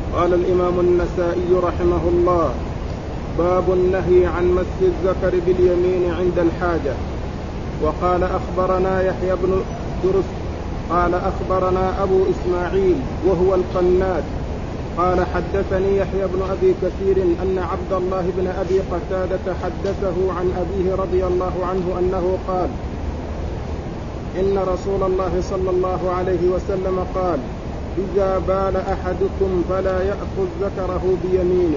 قال الإمام النسائي رحمه الله: باب النهي عن مس الذكر باليمين عند الحاجة. وقال أخبرنا يحيى بن درس قال أخبرنا أبو إسماعيل وهو القناد قال حدثني يحيى بن أبي كثير أن عبد الله بن أبي قتادة حدثه عن أبيه رضي الله عنه أنه قال: إن رسول الله صلى الله عليه وسلم قال: إذا بال أحدكم فلا يأخذ ذكره بيمينه.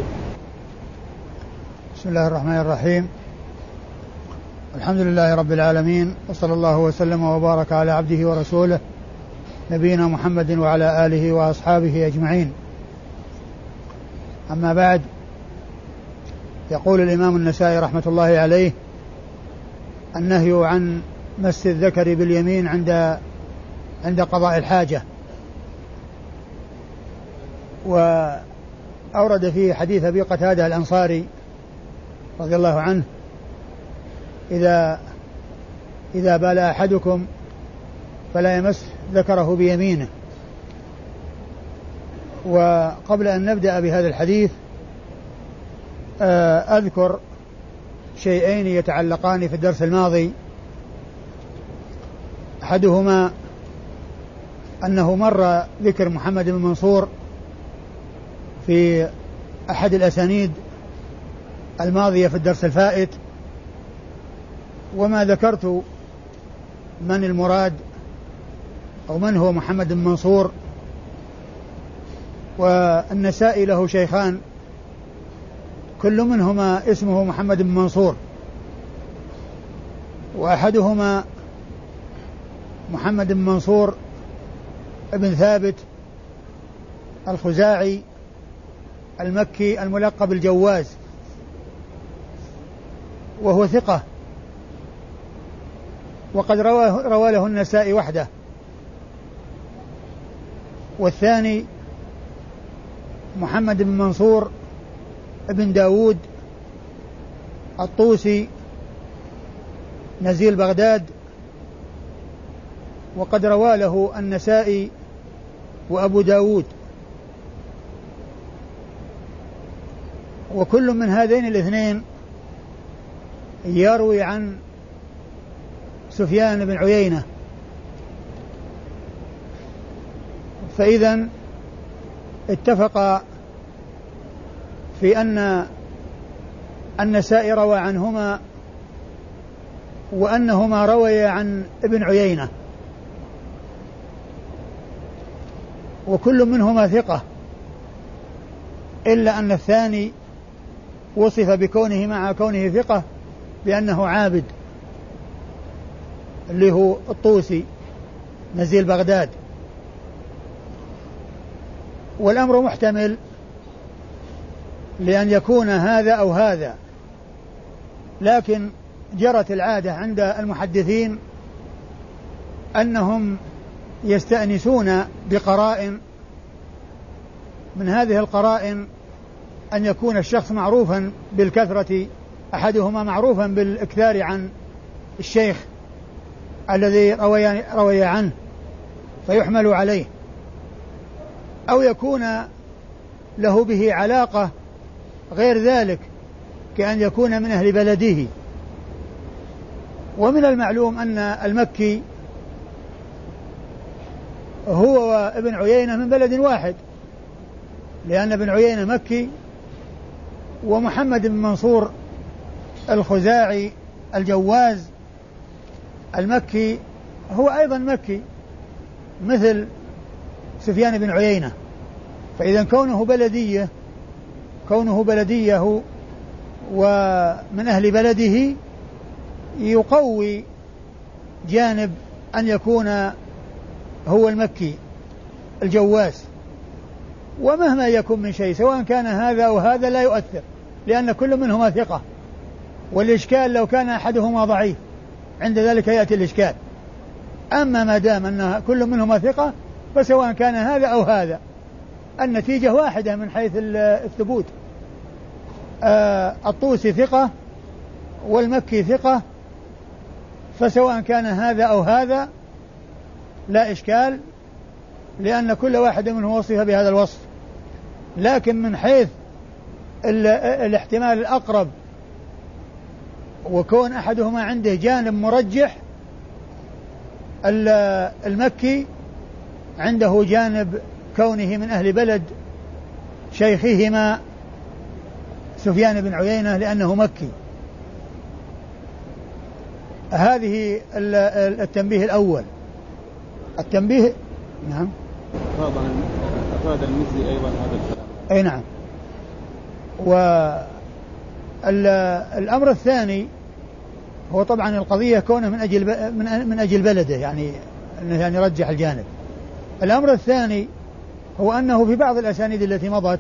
بسم الله الرحمن الرحيم. الحمد لله رب العالمين، وصلى الله وسلم وبارك على عبده ورسوله نبينا محمد وعلى آله وأصحابه أجمعين. أما بعد، يقول الإمام النسائي رحمة الله عليه: النهي عن مس الذكر باليمين عند قضاء الحاجة. وأورد فيه حديث أبي قتادة الأنصاري رضي الله عنه: إذا بال أحدكم فلا يمس ذكره بيمينه. وقبل أن نبدأ بهذا الحديث أذكر شيئين يتعلقان في الدرس الماضي. أحدهما أنه مر ذكر محمد بن منصور في أحد الأسانيد الماضية في الدرس الفائت، وما ذكرت من المراد أو من هو محمد بن منصور. والنسائي له شيخان كل منهما اسمه محمد بن منصور، وأحدهما محمد بن منصور ابن ثابت الخزاعي المكي الملقب الجواز، وهو ثقة، وقد روى له النسائي وحده. والثاني محمد بن منصور ابن داود الطوسي نزيل بغداد، وقد روى له النسائي وأبو داود. وكل من هذين الاثنين يروي عن سفيان بن عيينة. فإذا اتفق في أن النسائي روى عنهما وأنهما رويا عن ابن عيينة، وكل منهما ثقة، إلا أن الثاني وصف بكونه مع كونه ثقة بأنه عابد، اللي هو الطوسي نزيل بغداد. والأمر محتمل لأن يكون هذا أو هذا، لكن جرت العادة عند المحدثين أنهم يستأنسون بقرائن. من هذه القرائن أن يكون الشخص معروفا بالكثرة، أحدهما معروفا بالإكثار عن الشيخ الذي روي عنه فيحمل عليه، أو يكون له به علاقة غير ذلك، كأن يكون من أهل بلده. ومن المعلوم أن المكي هو وابن عيينة من بلد واحد، لأن ابن عيينة مكي، ومحمد بن منصور الخزاعي الجواز المكي هو أيضا مكي مثل سفيان بن عيينة. فإذا كونه بلديه ومن أهل بلده يقوي جانب أن يكون هو المكي الجواز. ومهما يكون من شيء سواء كان هذا أو هذا لا يؤثر، لأن كل منهما ثقة. والإشكال لو كان أحدهما ضعيف، عند ذلك يأتي الإشكال. أما ما دام أن كل منهما ثقة فسواء كان هذا أو هذا النتيجة واحدة من حيث الثبوت. الطوسي ثقة والمكي ثقة، فسواء كان هذا أو هذا لا إشكال، لأن كل واحد منه وصف بهذا الوصف. لكن من حيث الاحتمال الأقرب وكون أحدهما عنده جانب مرجح، المكي عنده جانب كونه من أهل بلد شيخهما سفيان بن عيينة لأنه مكي. هذه التنبيه الأول. التنبيه نعم أفاد المزي أيضا هذا الكلام. أي نعم. والأمر الثاني هو طبعا القضية كونه من أجل بلده، يعني أنه يعني يرجح الجانب. الأمر الثاني هو أنه في بعض الأسانيد التي مضت،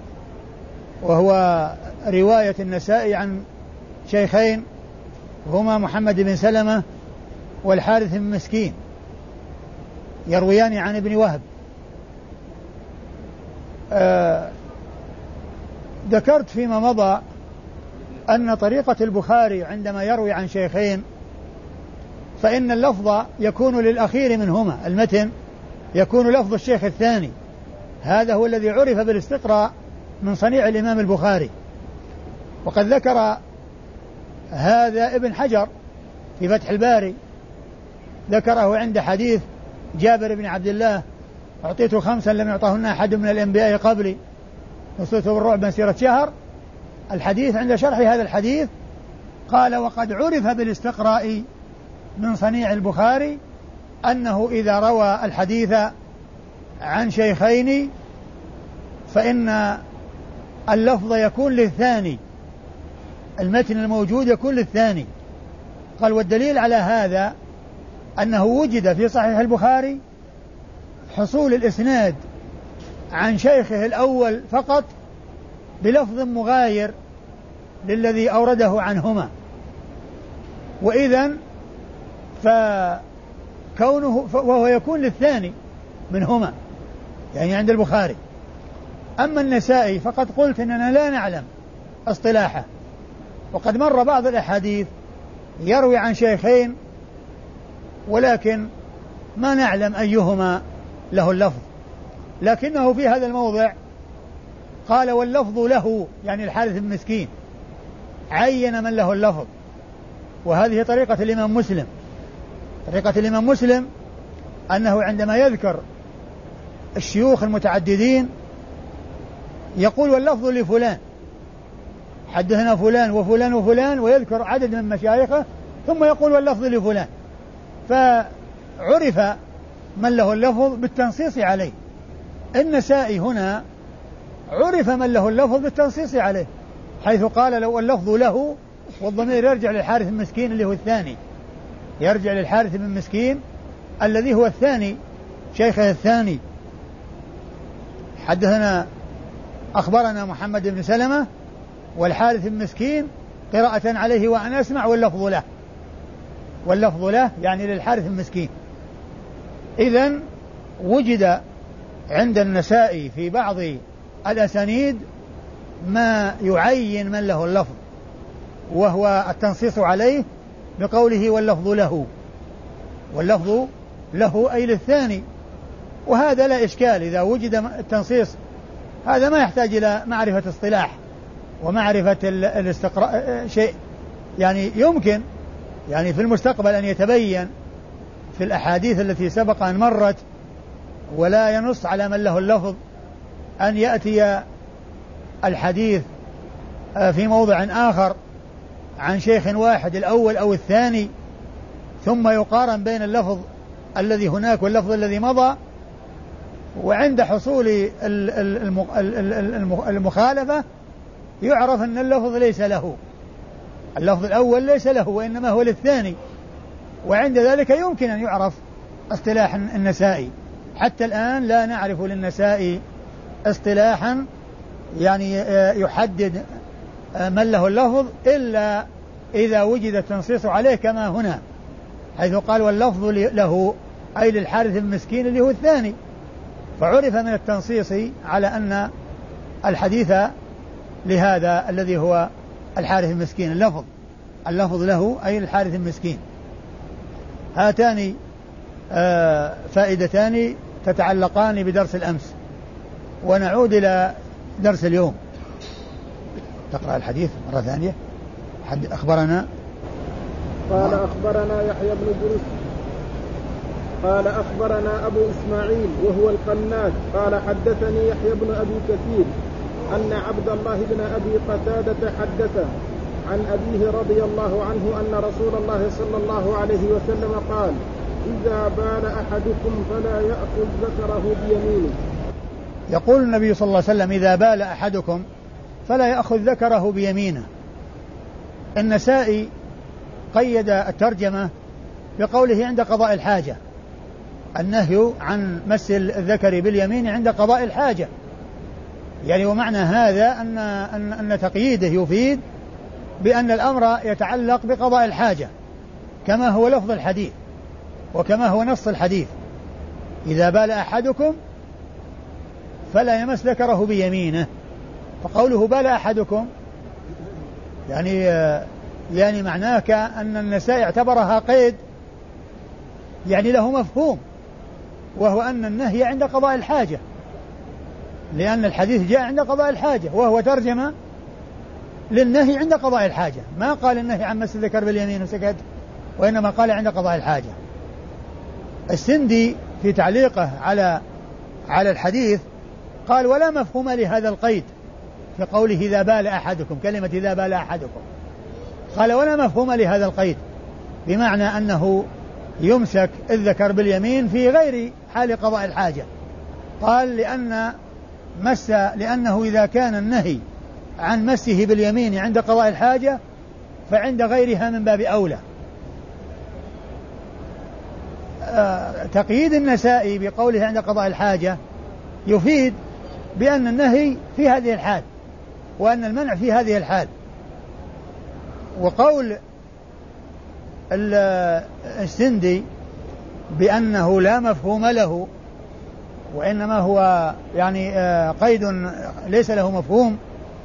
وهو رواية النسائي عن شيخين هما محمد بن سلمة والحارث بن مسكين يرويان عن ابن وهب. ذكرت فيما مضى أن طريقة البخاري عندما يروي عن شيخين فإن اللفظ يكون للأخير منهما، المتن يكون لفظ الشيخ الثاني. هذا هو الذي عرف بالاستقراء من صنيع الإمام البخاري، وقد ذكر هذا ابن حجر في فتح الباري، ذكره عند حديث جابر بن عبد الله: أعطيت 5 لم يعطهن أحد من الأنبياء قبلي، نصرت بالرعب مسيرة شهر. الحديث عند شرح هذا الحديث قال: وقد عرف بالاستقراء من صنيع البخاري أنه إذا روى الحديث عن شيخين فإن اللفظ يكون للثاني، المتن الموجود يكون للثاني. قال: والدليل على هذا أنه وجد في صحيح البخاري حصول الإسناد عن شيخه الأول فقط بلفظ مغاير للذي أورده عنهما، وإذن فكونه وهو يكون للثاني منهما، يعني عند البخاري. أما النسائي فقد قلت أننا لا نعلم اصطلاحه، وقد مر بعض الأحاديث يروي عن شيخين ولكن ما نعلم أيهما له اللفظ، لكنه في هذا الموضع قال: واللفظ له، يعني الحارث بن مسكين، عين من له اللفظ. وهذه طريقة الإمام مسلم. طريقة الإمام مسلم أنه عندما يذكر الشيوخ المتعددين يقول: واللفظ لفلان، حدثنا فلان وفلان وفلان، ويذكر عدد من مشايخه، ثم يقول: واللفظ لفلان. فعرف من له اللفظ بالتنصيص عليه. النسائي هنا عرف من له اللفظ بالتنصيص عليه، حيث قال: لو اللفظ له، والضمير يرجع للحارث بن مسكين اللي هو الثاني، يرجع للحارث بن مسكين الذي هو الثاني، شيخه الثاني. حدثنا أخبرنا محمد بن سلمة والحارث بن مسكين قراءة عليه وأنا أسمع، واللفظ له، واللفظ له يعني للحارث بن مسكين. إذن وجد عند النسائي في بعض الأسانيد ما يعين من له اللفظ، وهو التنصيص عليه بقوله: واللفظ له. واللفظ له أي للثاني، وهذا لا إشكال إذا وجد التنصيص، هذا ما يحتاج إلى معرفة اصطلاح ومعرفة الاستقراء شيء، يعني يمكن يعني في المستقبل أن يتبين في الأحاديث التي سبق أن مرت ولا ينص على من له اللفظ أن يأتي الحديث في موضع آخر عن شيخ واحد الأول أو الثاني، ثم يقارن بين اللفظ الذي هناك واللفظ الذي مضى، وعند حصول المخالفة يعرف أن اللفظ ليس له، اللفظ الأول ليس له وإنما هو للثاني، وعند ذلك يمكن أن يعرف اصطلاح النسائي. حتى الآن لا نعرف للنسائي اصطلاحا يعني يحدد من له اللفظ إلا إذا وجد التنصيص عليه كما هنا، حيث قال: واللفظ له أي للحارث بن مسكين اللي هو الثاني، فعرف من التنصيص على أن الحديث لهذا الذي هو الحارث بن مسكين، اللفظ له أي للحارث بن مسكين. هاتان فائدتان تتعلقان بدرس الأمس، ونعود إلى درس اليوم. تقرأ الحديث مرة ثانية. أخبرنا قال أخبرنا يحيى بن درس قال أخبرنا أبو إسماعيل وهو القناد قال حدثني يحيى بن أبي كثير أن عبد الله بن أبي قتادة حدثه عن أبيه رضي الله عنه أن رسول الله صلى الله عليه وسلم قال إذا بال أحدكم فلا يأخذ ذكره بيمينه. يقول النبي صلى الله عليه وسلم إذا بال أحدكم فلا يأخذ ذكره بيمينه. النسائي قيد الترجمة بقوله عند قضاء الحاجة، النهي عن مس الذكر باليمين عند قضاء الحاجة، يعني ومعنى هذا أن تقييده يفيد بأن الأمر يتعلق بقضاء الحاجة كما هو لفظ الحديث وكما هو نص الحديث. إذا بال أحدكم فلا يمس ذكره بيمينه، فقوله بال أحدكم يعني معناه كأن النسائي اعتبرها قيد يعني له مفهوم، وهو أن النهي عند قضاء الحاجة، لأن الحديث جاء عند قضاء الحاجة، وهو ترجمة للنهي عند قضاء الحاجة، ما قال النهي عن مس الذكر باليمين وسكت، وإنما قال عند قضاء الحاجة. السندي في تعليقه على الحديث قال ولا مفهوم لهذا القيد في قوله إذا بال أحدكم، كلمة إذا بال أحدكم، قال ولا مفهوم لهذا القيد، بمعنى أنه يمسك الذكر باليمين في غير حال قضاء الحاجة. قال لأنه إذا كان النهي عن مسه باليمين عند قضاء الحاجة فعند غيرها من باب أولى. تقييد النسائي بقوله عند قضاء الحاجة يفيد بأن النهي في هذه الحال وأن المنع في هذه الحال. وقول السندي بأنه لا مفهوم له وإنما هو يعني قيد ليس له مفهوم،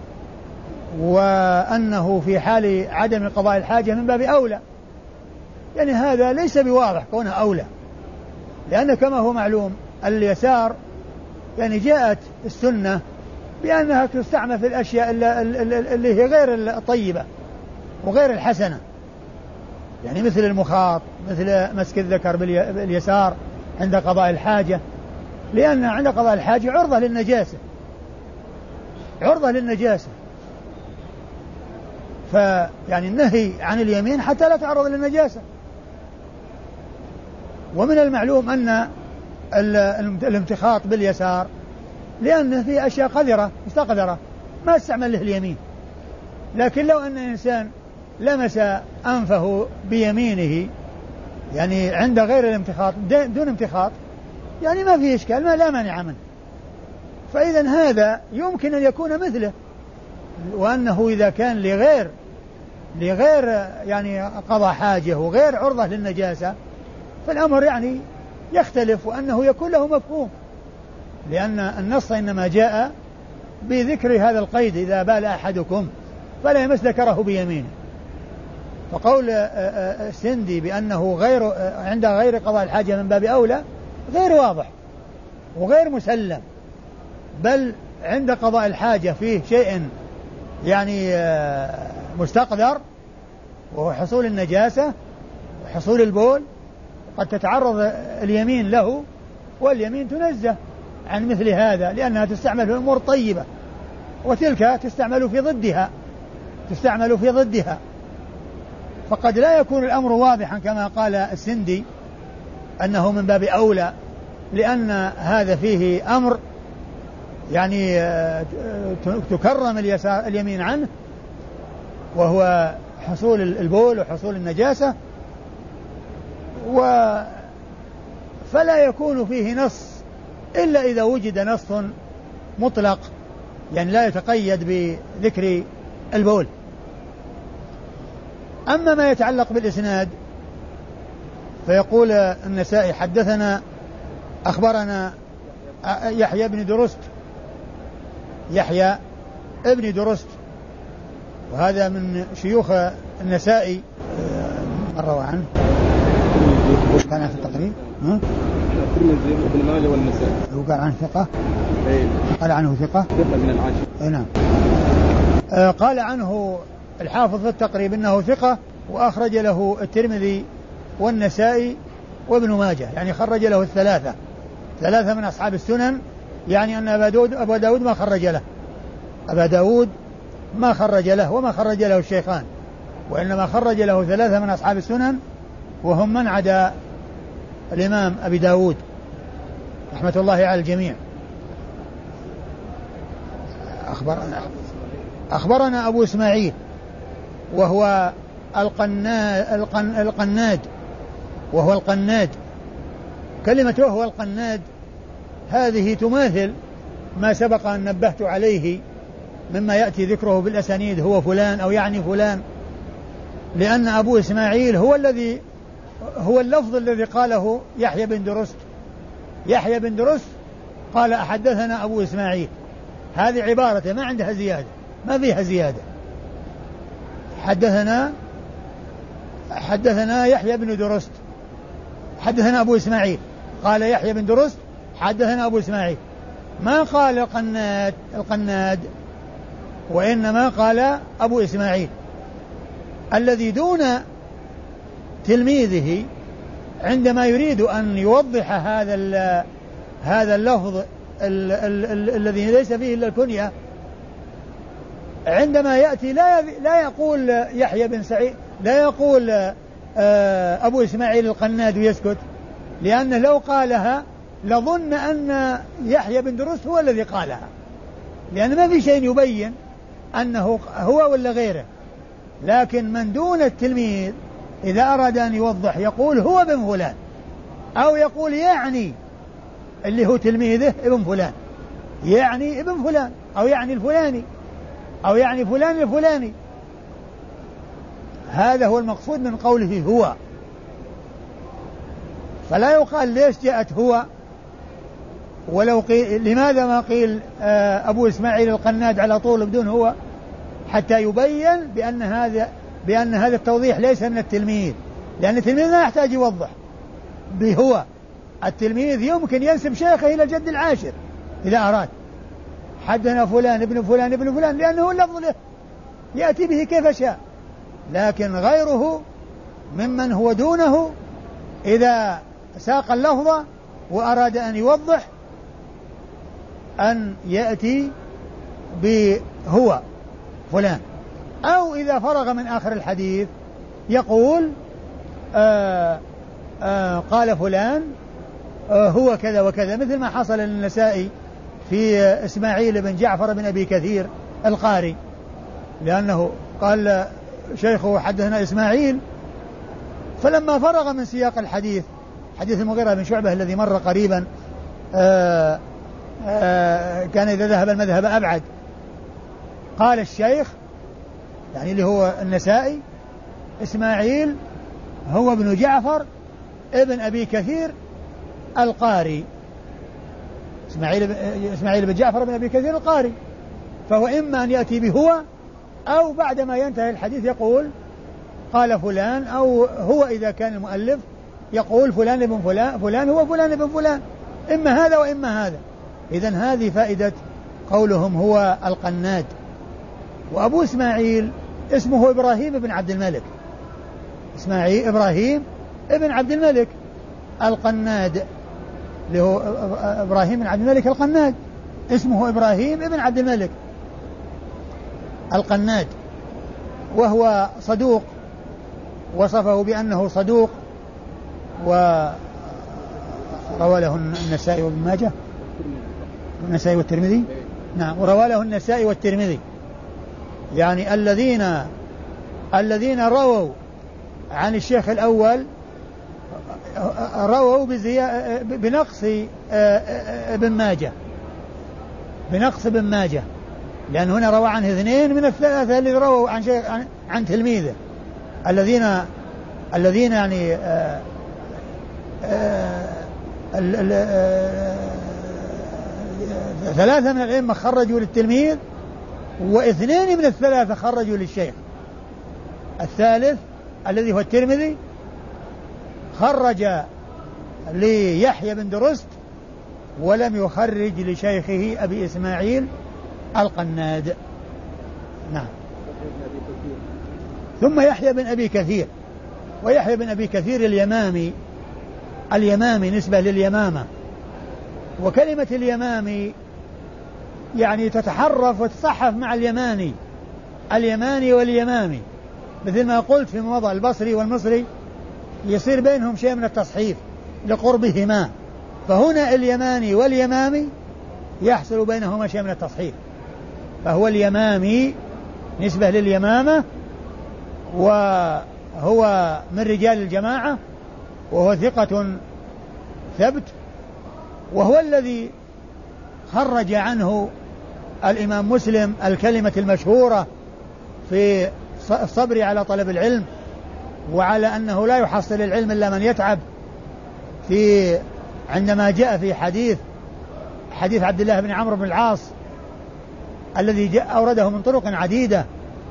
وأنه في حال عدم قضاء الحاجة من باب أولى، يعني هذا ليس بواضح كونه أولى، لأن كما هو معلوم اليسار يعني جاءت السنة بأنها تستعمل في الأشياء اللي هي غير الطيبة وغير الحسنة، يعني مثل المخاط، مثل مسك الذكر باليسار عند قضاء الحاجة، لأن عند قضاء الحاجة عرضة للنجاسة، فيعني النهي عن اليمين حتى لا تعرض للنجاسة. ومن المعلوم أن الامتخاط باليسار لأنه فيه أشياء قذرة مستقذرة ما استعمل له اليمين، لكن لو أن الإنسان لمس أنفه بيمينه يعني عند غير الامتخاط دون امتخاط يعني ما فيه إشكال، ما لا مانع منه. فإذا هذا يمكن أن يكون مثله، وأنه إذا كان لغير يعني قضاء حاجة وغير عرضة للنجاسة فالأمر يعني يختلف، وأنه يكون له مفهوم، لأن النص إنما جاء بذكر هذا القيد إذا بال أحدكم فلا يمس ذكره بيمينه. فقول السندي بأنه عند غير قضاء الحاجة من باب أولى غير واضح وغير مسلم، بل عند قضاء الحاجة فيه شيء يعني مستقدر وهو حصول النجاسة وحصول البول، قد تتعرض اليمين له، واليمين تنزه عن مثل هذا لأنها تستعمل في أمور طيبة، وتلك تستعمل في ضدها، فقد لا يكون الأمر واضحا كما قال السندي أنه من باب أولى، لأن هذا فيه أمر يعني تكرم اليمين عنه وهو حصول البول وحصول النجاسة، فلا يكون فيه نص إلا إذا وجد نص مطلق يعني لا يتقيد بذكر البول. أما ما يتعلق بالإسناد فيقول النسائي حدثنا أخبرنا يحيى ابن درست وهذا من شيوخ النسائي، من روى عنه كان في التقريب الترمذي وابن ماجه والنسائي. هو قال عنه ثقة؟ اي قال عنه ثقة من العاشر. نعم. قال عنه الحافظ في التقريب انه ثقة، واخرج له الترمذي والنسائي وابن ماجه، يعني خرج له ثلاثة من اصحاب السنن، يعني ان ابا داود ما خرج له، ابا داود ما خرج له وما خرج له الشيخان، وانما خرج له 3 من اصحاب السنن، وهم من عدا الامام ابي داود رحمة الله على الجميع. أخبرنا أبو إسماعيل وهو القناد، وهو القناد. كلمة وهو القناد هذه تماثل ما سبق أن نبهت عليه مما يأتي ذكره بالأسانيد، هو فلان أو يعني فلان، لأن أبو إسماعيل هو اللفظ الذي قاله يحيى بن درست. يحيى بن درست قال أحدثنا أبو إسماعيل، هذه عبارته ما عندها زيادة، ما فيها زيادة. حدثنا يحيى بن درست، حدثنا أبو إسماعيل، قال يحيى بن درست حدثنا أبو إسماعيل، ما قال القناد وإنما قال أبو إسماعيل. الذي دون تلميذه عندما يريد أن يوضح هذا اللفظ الذي ليس فيه إلا الكنية، عندما يأتي لا يقول يحيى بن سعيد، لا يقول أبو إسماعيل القناد ويسكت، لأنه لو قالها لظن أن يحيى بن درست هو الذي قالها، لأن ما في شيء يبين أنه هو ولا غيره. لكن من دون التلميذ إذا أراد أن يوضح يقول هو ابن فلان، أو يقول يعني اللي هو تلميذه ابن فلان، يعني ابن فلان، أو يعني الفلاني، أو يعني فلان الفلاني. هذا هو المقصود من قوله هو. فلا يقال ليش جاءت هو، ولو قيل لماذا ما قيل أبو إسماعيل القناد على طول بدون هو، حتى يبين بأن هذا التوضيح ليس من التلميذ، لأن التلميذ لا يحتاج يوضح بهو. التلميذ يمكن ينسب شيخه إلى الجد العاشر إذا أراد، حدثنا فلان ابن فلان ابن فلان، لأنه اللفظ له يأتي به كيف شاء. لكن غيره ممن هو دونه إذا ساق اللفظ وأراد أن يوضح أن يأتي بهو فلان، أو إذا فرغ من آخر الحديث يقول قال فلان هو كذا وكذا، مثل ما حصل للنسائي في إسماعيل بن جعفر بن أبي كثير القاري، لأنه قال شيخه حدثنا إسماعيل، فلما فرغ من سياق الحديث، حديث المغيرة بن شعبة الذي مر قريبا، كان إذا ذهب المذهب أبعد، قال الشيخ يعني اللي هو النسائي إسماعيل هو ابن جعفر ابن أبي كثير القاري، إسماعيل بن جعفر بن أبي كثير القاري. فهو إما أن يأتي بهو، أو بعدما ينتهي الحديث يقول قال فلان، أو هو إذا كان المؤلف يقول فلان ابن فلان، فلان هو فلان ابن فلان، إما هذا وإما هذا. إذن هذه فائدة قولهم هو القناد. وأبو إسماعيل اسمه إبراهيم بن عبد الملك، إسماعيل إبراهيم ابن عبد الملك القناد، اللي هو إبراهيم بن عبد الملك القناد، اسمه إبراهيم ابن عبد الملك القناد، وهو صدوق، وصفه بأنه صدوق، وروى له النسائي وابن ماجه، النسائي والترمذي، نعم، وروى له النسائي والترمذي، يعني الذين رووا عن الشيخ الأول رووا بنقص ابن ماجه، بنقص ابن ماجه، لأن هنا روى عنه 2 من ال3 اللي رووا عن شيخ عن تلميذه، الذين يعني 3 من الأئمة خرجوا للتلميذ، و2 من ال3 خرجوا للشيخ. الثالث الذي هو الترمذي خرج ليحيى بن درست ولم يخرج لشيخه أبي إسماعيل القناد. نعم. ثم يحيى بن أبي كثير، ويحيى بن أبي كثير اليمامي نسبة لليمامة، وكلمة اليمامي يعني تتحرف وتصحف مع اليماني واليمامي، مثل ما قلت في موضع البصري والمصري يصير بينهم شيء من التصحيف لقربهما، فهنا اليماني واليمامي يحصل بينهما شيء من التصحيف، فهو اليمامي نسبة لليمامة، وهو من رجال الجماعة، وهو ثقة ثبت، وهو الذي خرج عنه الإمام مسلم الكلمة المشهورة في الصبر على طلب العلم، وعلى أنه لا يحصل العلم إلا من يتعب، عندما جاء في حديث عبد الله بن عمرو بن العاص الذي أورده من طرق عديدة.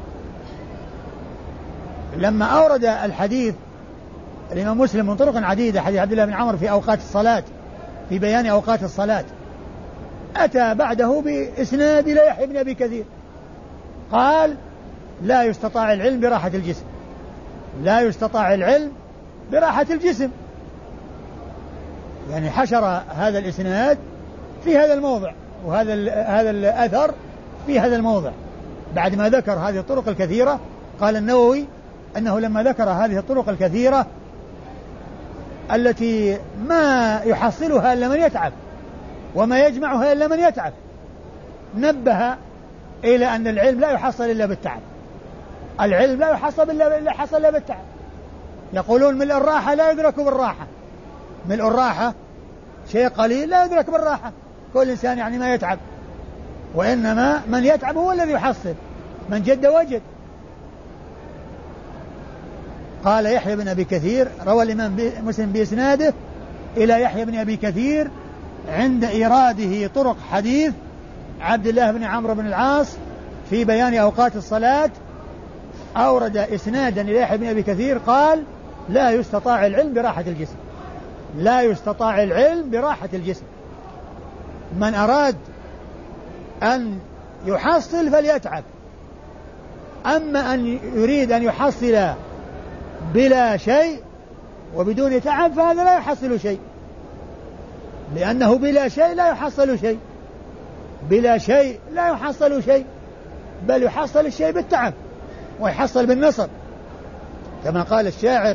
لما أورد الحديث الإمام مسلم من طرق عديدة حديث عبد الله بن عمرو في أوقات الصلاة، في بيان أوقات الصلاة، أتى بعده بإسناد إلى يحيى بن أبي كثير قال لا يستطاع العلم براحة الجسم، لا يستطاع العلم براحة الجسم، يعني حشر هذا الإسناد في هذا الموضع، وهذا الأثر في هذا الموضع بعد ما ذكر هذه الطرق الكثيرة. قال النووي أنه لما ذكر هذه الطرق الكثيرة التي ما يحصلها إلا من يتعب وما يجمعها إلا من يتعب، نبه إلى أن العلم لا يحصل إلا بالتعب، العلم لا يحصل إلا بالتعب. يقولون ملء الراحة لا يدرك بالراحة، ملء الراحة شيء قليل لا يدرك بالراحة، كل إنسان يعني ما يتعب، وإنما من يتعب هو الذي يحصل، من جد وجد. قال يحيى بن أبي كثير، روى الإمام مسلم بإسناده إلى يحيى بن أبي كثير عند إيراده طرق حديث عبد الله بن عمرو بن العاص في بيان أوقات الصلاة، أورد إسنادا إلى يحيى بن أبي كثير قال لا يستطاع العلم براحة الجسم، لا يستطاع العلم براحة الجسم، من أراد أن يحصل فليتعب، أما أن يريد أن يحصل بلا شيء وبدون تعب فهذا لا يحصل شيء، لأنه بلا شيء لا يحصل شيء، بلا شيء لا يحصل شيء، بل يحصل الشيء بالتعب ويحصل بالنصر، كما قال الشاعر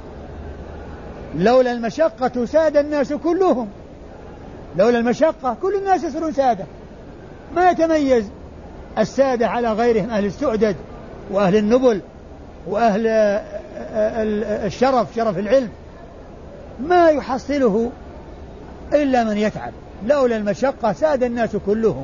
لولا المشقة ساد الناس كلهم، لولا المشقة كل الناس يصيرون سادة، ما يتميز السادة على غيرهم أهل السؤدد وأهل النبل وأهل الشرف، شرف العلم، ما يحصله إلا من يتعب، لولا المشقة ساد الناس كلهم،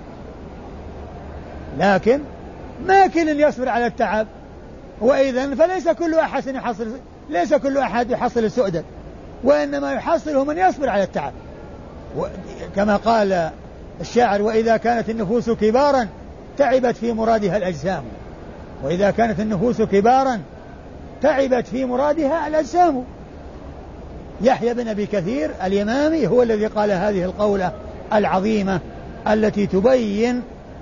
لكن ما كل يصبر على التعب، وإذن فليس كل أحد يحصل، ليس كل أحد يحصل السؤدد، وإنما يحصله من يصبر على التعب، كما قال الشاعر وإذا كانت النفوس كبارا تعبت في مرادها الأجسام، وإذا كانت النفوس كبارا تعبت في مرادها الأجسام. يحيى بن أبي كثير اليمامي هو الذي قال هذه القولة العظيمة التي تبين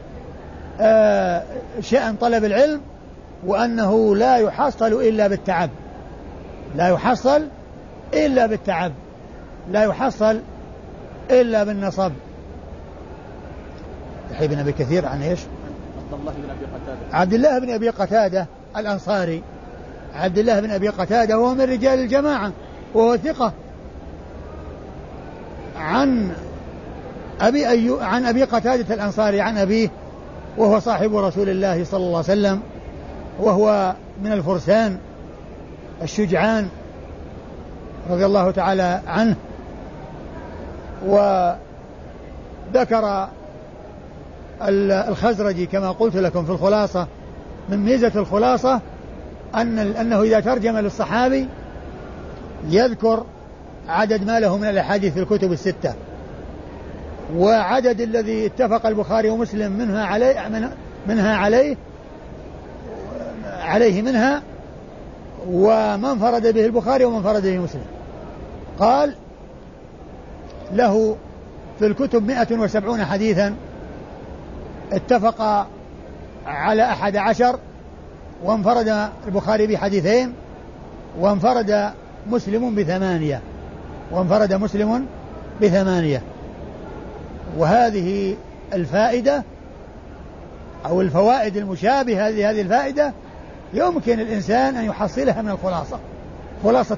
شأن طلب العلم، وأنه لا يحصل إلا بالتعب، لا يحصل إلا بالتعب، لا يحصل إلا بالنصب. يحيى بن أبي كثير عن إيش؟ عبد الله بن أبي قتادة الأنصاري، عبد الله بن أبي قتادة وهو من رجال الجماعة وهو ثقة، عن أبي قتادة الأنصاري عن أبيه وهو صاحب رسول الله صلى الله عليه وسلم، وهو من الفرسان الشجعان رضي الله تعالى عنه. وذكر الخزرجي كما قلت لكم في الخلاصة، من ميزة الخلاصة أنه إذا ترجم للصحابي يذكر عدد ما له من الأحاديث في الكتب الستة، وعدد الذي اتفق البخاري ومسلم منها عليه منها، ومن فرد به البخاري ومن فرد به مسلم. قال له في الكتب 170 حديثا، اتفق على 11، وانفرد البخاري بحديثين، وانفرد مسلم ب8. وهذه الفائدة أو الفوائد المشابهة لهذه الفائدة يمكن الإنسان أن يحصلها من الخلاصة، خلاصة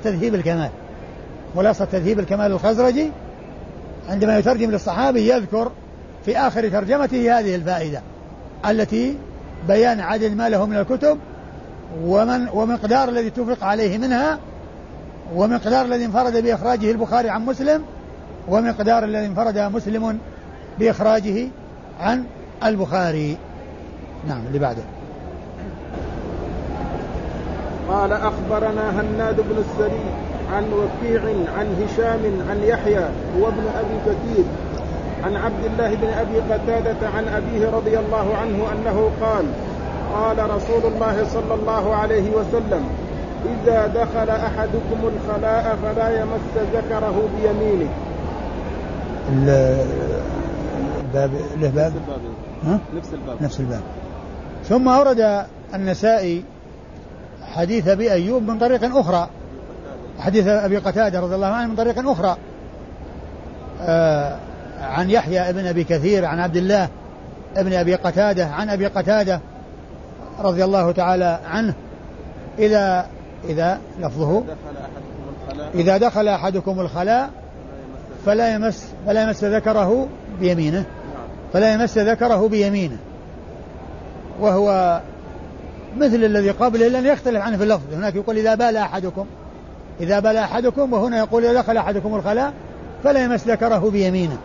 تذهيب الكمال الخزرجي عندما يترجم للصحابي يذكر في آخر ترجمته هذه الفائدة التي بيان عدد ما له من الكتب ومقدار الذي اتفق عليه منها، ومقدار الذي انفرد بإخراجه البخاري عن مسلم، ومقدار الذي انفرد مسلم بإخراجه عن البخاري. نعم، اللي بعده. قال أخبرنا هناد بن السري عن وكيع عن هشام عن يحيى هو ابن أبي كثير عن عبد الله بن أبي قتادة عن أبيه رضي الله عنه أنه قال: قال رسول الله صلى الله عليه وسلم: إذا دخل أحدكم الخلاء فلا يمس ذكره بيمينه. الباب له باب نفس الباب. ثم أورد النسائي حديث أبي أيوب من طريق أخرى، حديث أبي قتادة رضي الله عنه من طريق أخرى، عن يحيى ابن أبي كثير عن عبد الله ابن أبي قتادة عن أبي قتادة رضي الله تعالى عنه: إذا لفظه إذا دخل أحدكم الخلاء فلا يمس ذكره بيمينه، وهو مثل الذي قبله لن يختلف عنه في اللفظ. هناك يقول إذا بال أحدكم، وهنا يقول إذا دخل أحدكم الخلاء فلا يمس ذكره بيمينه.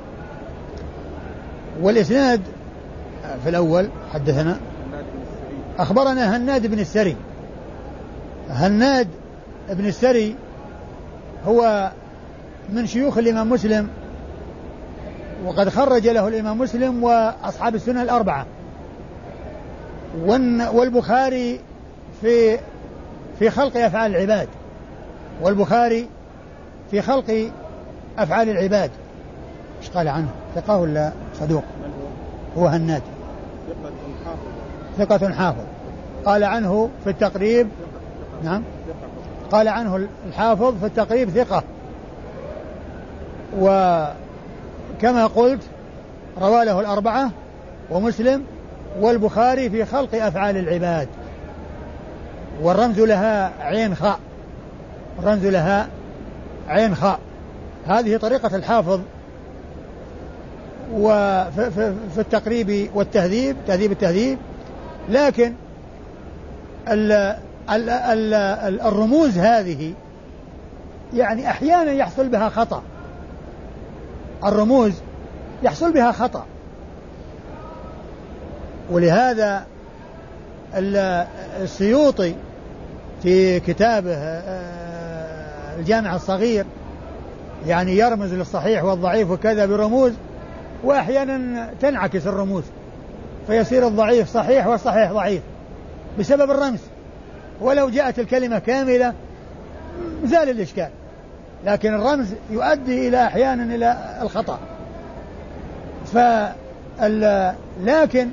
والإسناد في الأول حدثنا أخبرنا هناد بن السري هو من شيوخ الإمام مسلم، وقد خرج له الإمام مسلم وأصحاب السنة الأربعة، والبخاري في خلق أفعال العباد، ايش قال عنه؟ ثقة ولا صدوق؟ هو هناد ثقة حافظ. قال عنه في التقريب، نعم، قال عنه الحافظ في التقريب ثقة. وكما قلت روى له الأربعة ومسلم والبخاري في خلق أفعال العباد، والرمز لها عين خاء. هذه طريقة الحافظ وفي التقريب والتهذيب، تهذيب التهذيب. لكن الرموز هذه يعني أحيانا يحصل بها خطأ، الرموز يحصل بها خطأ، ولهذا السيوطي في كتابه الجامع الصغير يعني يرمز للصحيح والضعيف وكذا برموز، وأحيانا تنعكس الرموز فيصير الضعيف صحيح والصحيح ضعيف بسبب الرمز، ولو جاءت الكلمة كاملة زال الإشكال، لكن الرمز يؤدي إلى أحيانا إلى الخطأ. لكن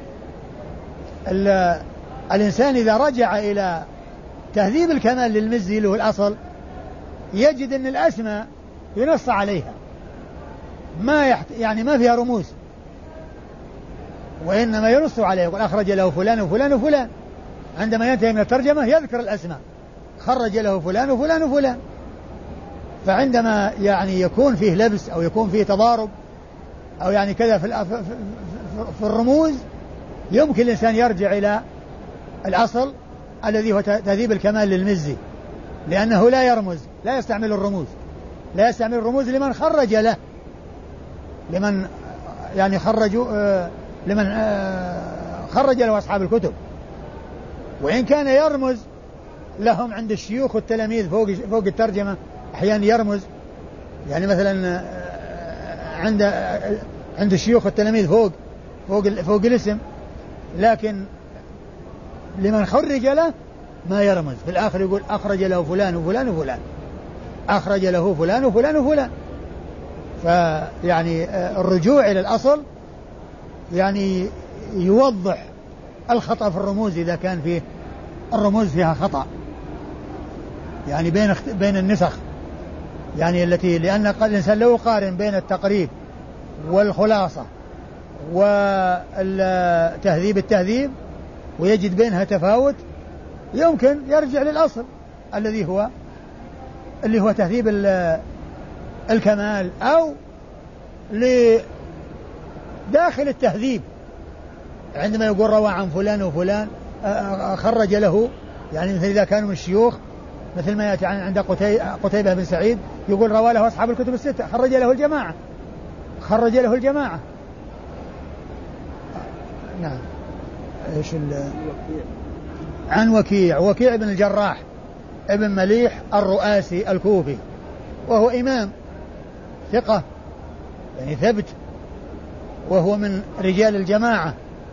الإنسان إذا رجع إلى تهذيب الكمال للمزي له الأصل يجد أن الأسماء ينص عليها ما فيها رموز، وإنما ينص عليه، يقول أخرج له فلان وفلان وفلان، عندما ينتهي من الترجمة يذكر الأسماء، خرج له فلان وفلان وفلان. فعندما يعني يكون فيه لبس أو يكون فيه تضارب أو يعني كذا في الرموز يمكن الإنسان يرجع إلى الأصل الذي هو تهذيب الكمال للمزي، لأنه لا يرمز، لا يستعمل الرموز لمن خرج له، لمن يعني لمن خرج له أصحاب الكتب، وإن كان يرمز لهم عند الشيوخ والتلاميذ فوق الترجمة، أحيانا يرمز يعني مثلا عند الشيوخ والتلاميذ فوق الاسم، لكن لمن خرج له ما يرمز، في الآخر يقول أخرج له فلان وفلان وفلان، أخرج له فلان وفلان وفلان. فيعني الرجوع إلى الأصل يعني يوضح الخطأ في الرموز إذا كان فيه الرموز فيها خطأ يعني بين النسخ يعني التي، لأن الإنسان لو يقارن بين التقريب والخلاصة والتهذيب ويجد بينها تفاوت يمكن يرجع للأصل الذي هو تهذيب الكمال، أو لداخل التهذيب عندما يقول روى عن فلان وفلان خرج له، يعني مثل إذا كانوا من الشيوخ مثل ما يأتي عند قتيبة بن سعيد يقول روى له أصحاب الكتب الستة، خرج له الجماعة. نعم. ايش عن وكيع بن الجراح ابن مليح الرؤاسي الكوفي، وهو إمام ثقة يعني ثبت، وهو من رجال الجماعة،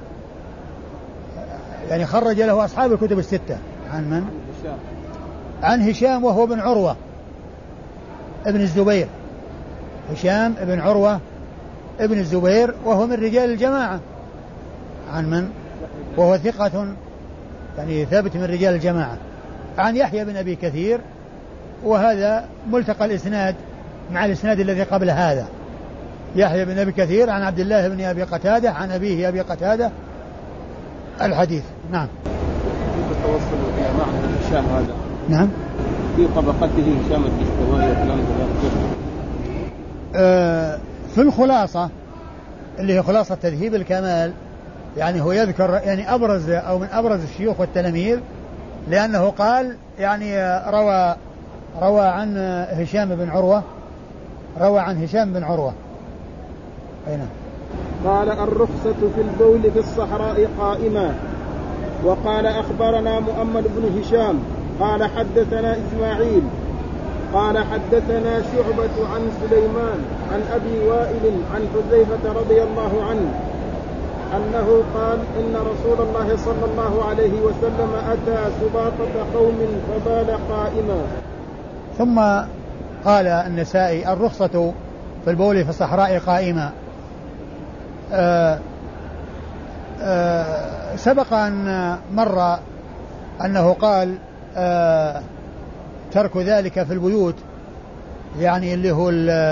يعني خرج له أصحاب الكتب الستة. عن من؟ عن هشام وهو بن عروة ابن الزبير، هشام ابن عروة ابن الزبير وهو من رجال الجماعة. عن من؟ وهو ثقة يعني ثابت من رجال الجماعة. عن يحيى بن أبي كثير، وهذا ملتقى الإسناد مع الإسناد الذي قبل هذا، يحيى بن أبي كثير عن عبد الله بن أبي قتادة عن أبيه أبي قتادة الحديث. نعم. كيف التوصل إلى معنى هشام هذا؟ نعم. في طبقته هشام الدستوائي وكلام ذلك. في الخلاصة اللي هي خلاصة تذهيب الكمال، يعني هو يذكر يعني أبرز أو من أبرز الشيوخ والتلاميذ، لأنه قال يعني روى عن هشام بن عروة. أين؟ قال الرخصة في البول في الصحراء قائمة. وقال أخبرنا مؤمل بن هشام قال حدثنا إسماعيل قال حدثنا شعبة عن سليمان عن أبي وائل عن حذيفة رضي الله عنه أنه قال إن رسول الله صلى الله عليه وسلم أتى سباطة قوم فبال قائما. ثم قال النسائي الرخصة في البول في الصحراء قائما. سبق أن مر أنه قال ترك ذلك في البيوت، يعني اللي هو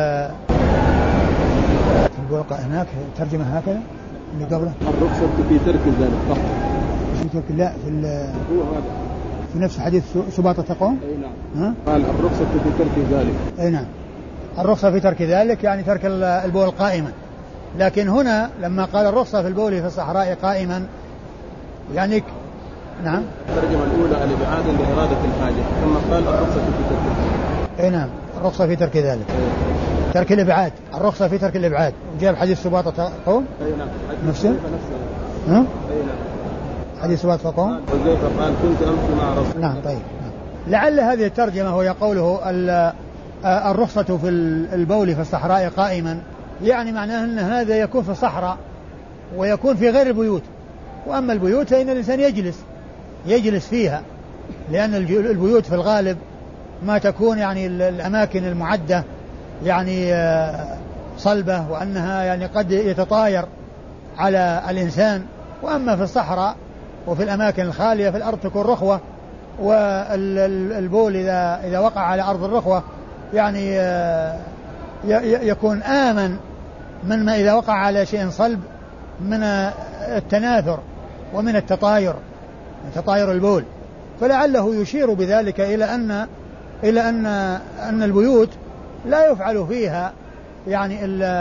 هناك ترجمة هكذا اللي قبله الرخصة في ترك ذلك فقط. لا في نفس حديث سباطة قوم. أي نعم. قال الرخصة في ترك ذلك. أي نعم. الرخصة في ترك ذلك يعني ترك البول قائما، لكن هنا لما قال الرخصة في البول في الصحراء قائما يعني نعم. الترجمة الأولى الإبعاد لإرادة الحاجة، ثم قال الرخصة في ترك ذلك. أي نعم. الرخصة في ترك ذلك. ترك الإبعاد، الرخصة في ترك الإبعاد. وجاب حديث سباطة قوم. أي نعم. نفسه. ها؟ أي نعم. حديث سباطة قوم. وزيفة قال كنت أمشي مع رسول. نعم. طيب. لعل هذه الترجمة هو يقوله الرخصة في البول في الصحراء قائما، يعني معناه أن هذا يكون في الصحراء ويكون في غير البيوت، وأما البيوت فإن الإنسان يجلس فيها، لأن البيوت في الغالب ما تكون يعني الأماكن المعدة يعني صلبة، وأنها يعني قد يتطاير على الإنسان. وأما في الصحراء وفي الأماكن الخالية في الأرض تكون رخوة، والبول إذا وقع على أرض الرخوة يعني يكون آمن من ما إذا وقع على شيء صلب من التناثر ومن التطاير البول. فلعله يشير بذلك إلى أن البيوت لا يفعل فيها يعني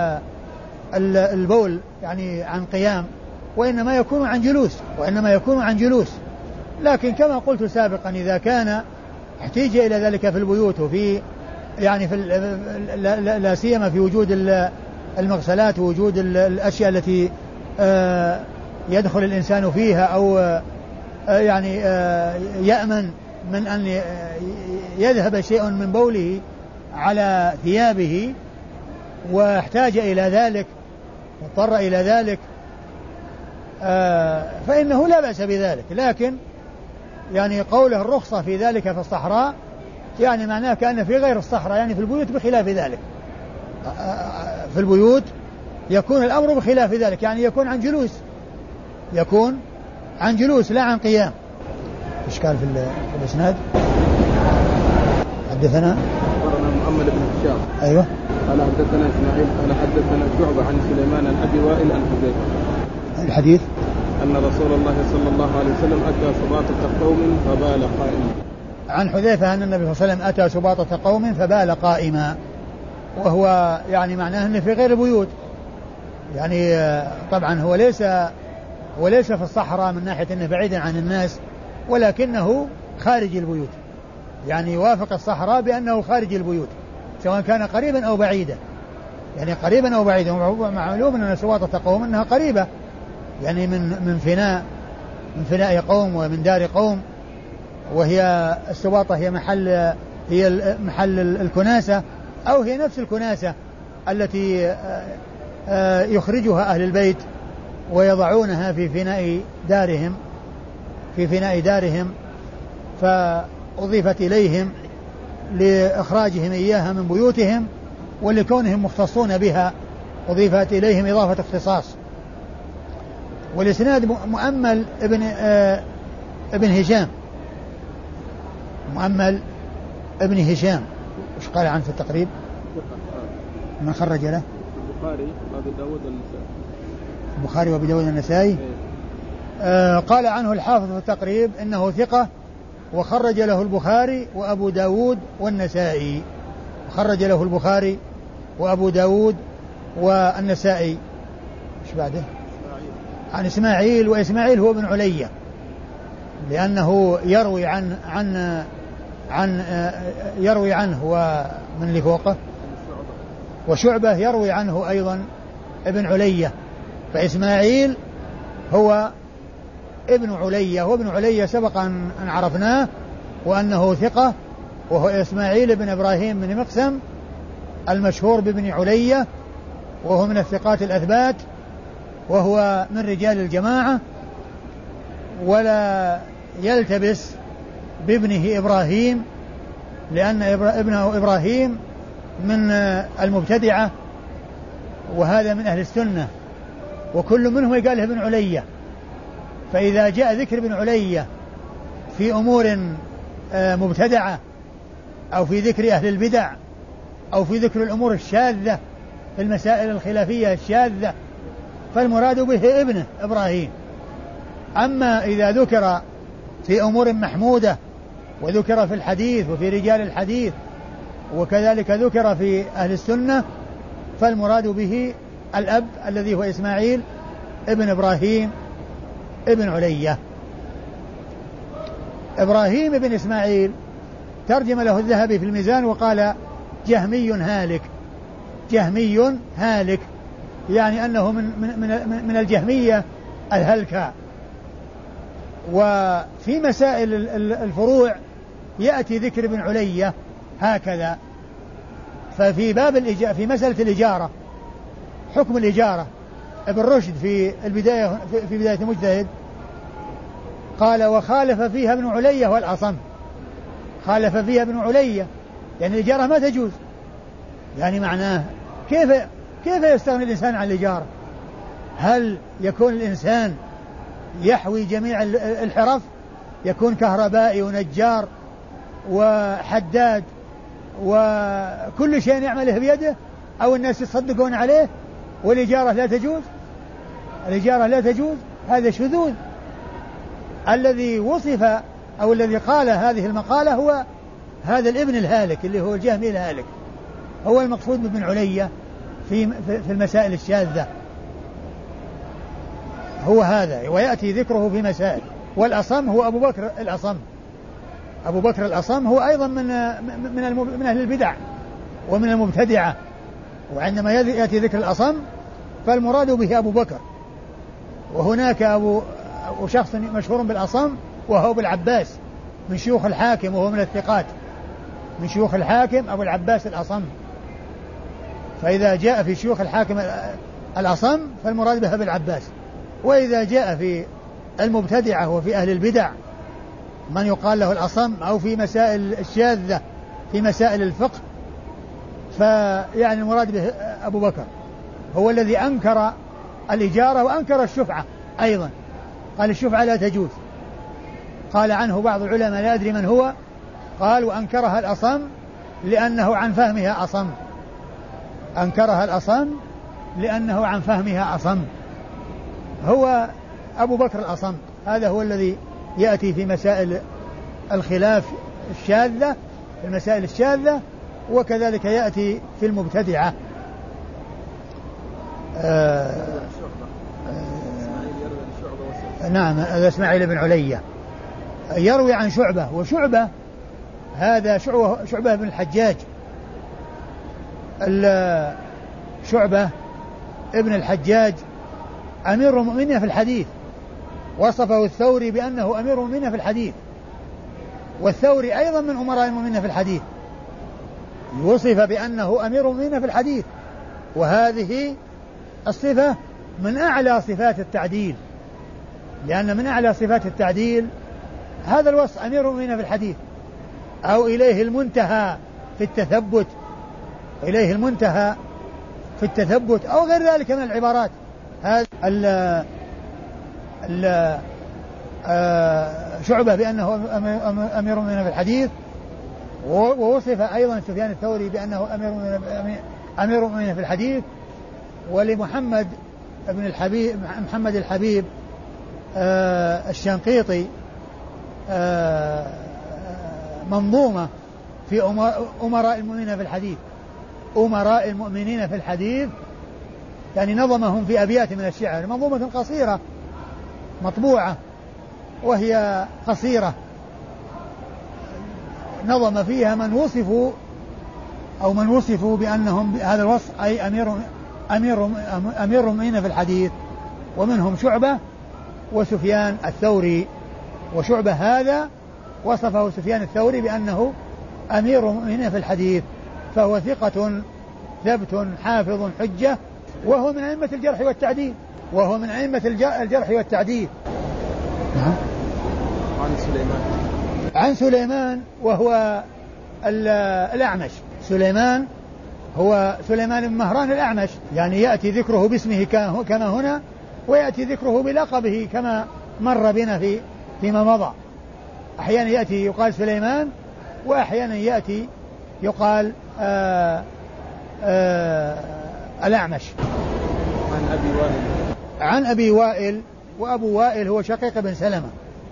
البول يعني عن قيام، وإنما يكون عن جلوس. لكن كما قلت سابقا إذا كان احتيج إلى ذلك في البيوت وفي يعني في لا سيما في وجود المغسلات ووجود الأشياء التي يدخل الإنسان فيها أو يعني يأمن من أن يذهب شيء من بوله على ثيابه واحتاج إلى ذلك واضطر إلى ذلك فإنه لا بأس بذلك. لكن يعني قوله الرخصة في ذلك في الصحراء يعني معناه كأن في غير الصحراء يعني في البيوت بخلاف ذلك، في البيوت يكون الأمر بخلاف ذلك، يعني يكون عن جلوس لا عن قيام. إشكال في الإسناد. حدثنا محمد بن هشام. أيوه. قال حدثنا إسماعيل قال حدثنا شعبة عن سليمان عن أبي وائل عن حذيفة. الحديث أن رسول الله صلى الله عليه وسلم أتى سباطة قوم فبال قائما. عن حذيفة أن النبي صلى الله عليه وسلم أتى سباطة قوم فبال قائما، وهو يعني معناه أنه في غير البيوت، يعني طبعا هو ليس في الصحراء من ناحية أنه بعيدا عن الناس، ولكنه خارج البيوت، يعني يوافق الصحراء بأنه خارج البيوت سواء كان قريبا أو بعيدا، يعني قريبا أو بعيدا. معلوم أن سباطة قوم أنها قريبة، يعني من فناء قوم ومن دار قوم، وهي السباطة هي محل الكناسة، أو هي نفس الكناسة التي يخرجها أهل البيت ويضعونها في فناء دارهم فأضيفت إليهم لإخراجهم إياها من بيوتهم، ولكونهم مختصون بها أضيفت إليهم إضافة اختصاص. والإسناد مؤمل ابن هشام، مؤمل ابن هشام. وش قال عنه في التقريب؟ من خرج له؟ البخاري وابي داود والنسائي. قال عنه الحافظ في التقريب إنه ثقة، وخرج له البخاري وأبو داود والنسائي. خرج له البخاري وأبو داود والنسائي. ايش بعده؟ عن إسماعيل، وإسماعيل هو ابن علية، لأنه يروي عنه ومن اللي فوقه، وشعبة يروي عنه أيضا ابن علية، فإسماعيل هو ابن علية، وابن علية سبق أن عرفناه وأنه ثقة، وهو إسماعيل بن إبراهيم بن مقسم المشهور بابن علية، وهو من الثقات الأثبات، وهو من رجال الجماعة، ولا يلتبس بابنه إبراهيم، لأن ابنه إبراهيم من المبتدعة، وهذا من أهل السنة، وكل منهم يقال له ابن علية. فإذا جاء ذكر ابن علية في أمور مبتدعة، أو في ذكر أهل البدع، أو في ذكر الأمور الشاذة في المسائل الخلافية الشاذة، فالمراد به ابنه إبراهيم. أما إذا ذكر في أمور محمودة، وذكر في الحديث وفي رجال الحديث، وكذلك ذكر في أهل السنة، فالمراد به الأب الذي هو إسماعيل ابن إبراهيم ابن علية. إبراهيم ابن إسماعيل ترجم له الذهبي في الميزان وقال جهمي هالك. جهمي هالك يعني أنه من الجهمية الهلكة. وفي مسائل الفروع يأتي ذكر ابن علية هكذا. ففي في مسألة الإجارة، حكم الإجارة، ابن رشد في بداية المجتهد قال وخالف فيها ابن علية والأصم. خالف فيها ابن علية يعني الإجارة ما تجوز، يعني معناه كيف يستغني الإنسان عن الإجارة؟ هل يكون الإنسان يحوي جميع الحرف، يكون كهربائي ونجار وحداد وكل شيء يعمله بيده، أو الناس يصدقون عليه، والإجارة لا تجوز؟ الإجارة لا تجوز، هذا شذوذ. الذي وصف أو الذي قال هذه المقالة هو هذا الابن الهالك اللي هو الجهمي الهالك، هو المقصود بابن علية في المسائل الشاذة، هو هذا. ويأتي ذكره في مسائل. والأصم هو أبو بكر الأصم. أبو بكر الأصم هو أيضا من أهل البدع ومن المبتدعة. وعندما يأتي ذكر الأصم فالمراد به أبو بكر. وهناك شخص مشهور بالأصم وهو أبو العباس من شيوخ الحاكم، وهو من الثقات من شيوخ الحاكم أبو العباس الأصم. فإذا جاء في شيوخ الحاكم الأصم فالمراد به أبو العباس. وإذا جاء في المبتدعة وفي أهل البدع من يقال له الأصم، أو في مسائل الشاذة في مسائل الفقه، فيعني المراد به أبو بكر هو الذي أنكر الإجارة وأنكر الشفعة أيضا، قال الشفعة لا تجوز. قال عنه بعض العلماء لا أدري من هو، قال وأنكرها الأصم لأنه عن فهمها أصم، أنكرها الأصم لأنه عن فهمها أصم. هو أبو بكر الأصم، هذا هو الذي يأتي في مسائل الخلاف الشاذة، في المسائل الشاذة، وكذلك يأتي في المبتدعة. نعم، هذا إسماعيل بن علية يروي عن شعبة، وشعبة هذا شعبة بن الحجاج، شعبة ابن الحجاج أمير المؤمنين في الحديث، وصفه الثوري بأنه أمير المؤمنين في الحديث، والثوري أيضا من أمراء المؤمنين في الحديث، وصف بأنه أمير المؤمنين في الحديث، وهذه الصفة من أعلى صفات التعديل، لأن من أعلى صفات التعديل هذا الوصف أمير المؤمنين في الحديث، أو إليه المنتهى في التثبت، إليه المنتهى في التثبت، أو غير ذلك من العبارات. هذا شعبة بأنه أمير المؤمنين في الحديث، ووصف أيضا سفيان الثوري بأنه أمير المؤمنين في الحديث. ولمحمد بن الحبيب، محمد الحبيب الشنقيطي منظومة في أمراء المؤمنين في الحديث، أمراء المؤمنين في الحديث، يعني نظمهم في أبيات من الشعر، منظومة قصيرة مطبوعة وهي قصيرة، نظم فيها من وصفوا بأنهم هذا الوصف أي أمير المؤمنين في الحديث، ومنهم شعبة وسفيان الثوري. وشعبة هذا وصفه سفيان الثوري بأنه أمير المؤمنين في الحديث، فهو ثقة ثبت حافظ حجة، وهو من أئمة الجرح والتعديل، وهو من أئمة الجرح والتعديل. نعم. عن سليمان وهو الأعمش، سليمان هو سليمان بن مهران الأعمش، يعني يأتي ذكره باسمه كما هنا، ويأتي ذكره بلقبه كما مر بنا فيما مضى. أحيانا يأتي يقال سليمان، وأحيانا يأتي يقال الأعمش. عن أبي وائل، وأبو وائل هو شقيق بن سلمة،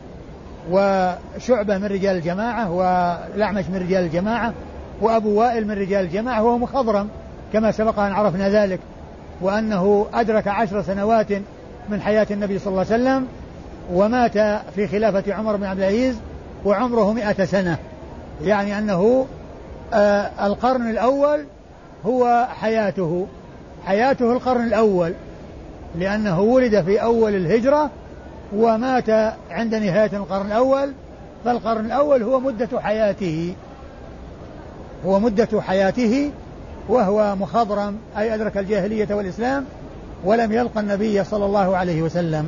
وشعبة من رجال الجماعة، والأعمش من رجال الجماعة، وأبو وائل من رجال الجماعة، وهو مخضرم كما سبق أن عرفنا ذلك، وأنه أدرك 10 سنوات من حياة النبي صلى الله عليه وسلم، ومات في خلافة عمر بن عبد العزيز وعمره 100 سنة، يعني أنه القرن الأول هو حياته القرن الأول، لأنه ولد في أول الهجرة ومات عند نهاية القرن الأول، فالقرن الأول هو مدة حياته، وهو مخضرم أي أدرك الجاهلية والإسلام ولم يلقى النبي صلى الله عليه وسلم.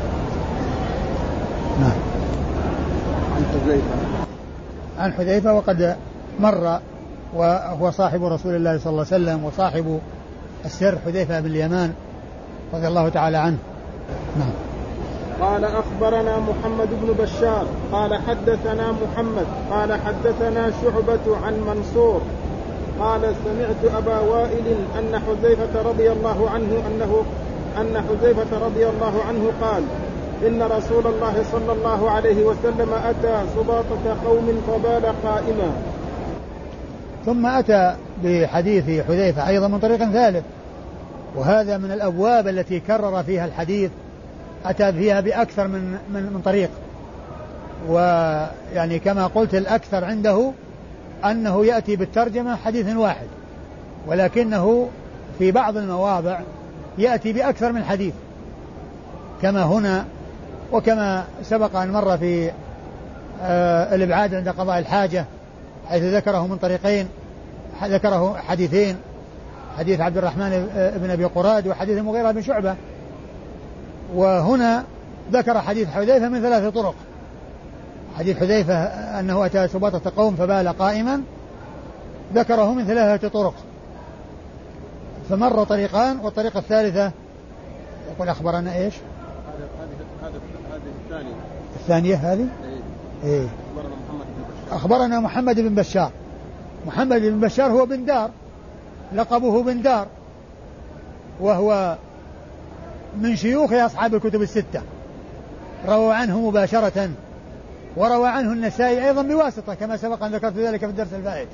نعم. عن حذيفة وقد مر، وهو صاحب رسول الله صلى الله عليه وسلم وصاحب السر، حذيفة بن اليمان رضي الله تعالى عنه. نعم. قال أخبرنا محمد بن بشار قال حدثنا محمد قال حدثنا شعبة عن منصور قال سمعت أبا وائل أن حذيفة رضي الله عنه قال إن رسول الله صلى الله عليه وسلم أتى سباطة قوم فبال قائما. ثم أتى بحديث حذيفة أيضا من طريق ثالث، وهذا من الأبواب التي كرر فيها الحديث، أتى فيها بأكثر من طريق، ويعني كما قلت الأكثر عنده أنه يأتي بالترجمة حديث واحد، ولكنه في بعض المواضع يأتي بأكثر من حديث كما هنا، وكما سبق أن مر في الإبعاد عند قضاء الحاجة، حيث ذكره من طريقين، ذكره حديثين، حديث عبد الرحمن بن أبي قراد وحديث المغيرة بن شعبة، وهنا ذكر حديث حذيفة من 3 طرق. حديث حذيفة أنه أتى سباطة قوم فبال قائما ذكره من 3 طرق، فمر طريقان، والطريقة الثالثة يقول أخبرنا إيش؟ هذه الثانية هذه؟ إيه. أخبرنا محمد بن بشار. محمد بن بشار هو بن دار، لقبه بن دار، وهو من شيوخ أصحاب الكتب الستة، روى عنه مباشرة، وروى عنه النسائي أيضا بواسطة كما سبق أن ذكرت ذلك في الدرس الفائت،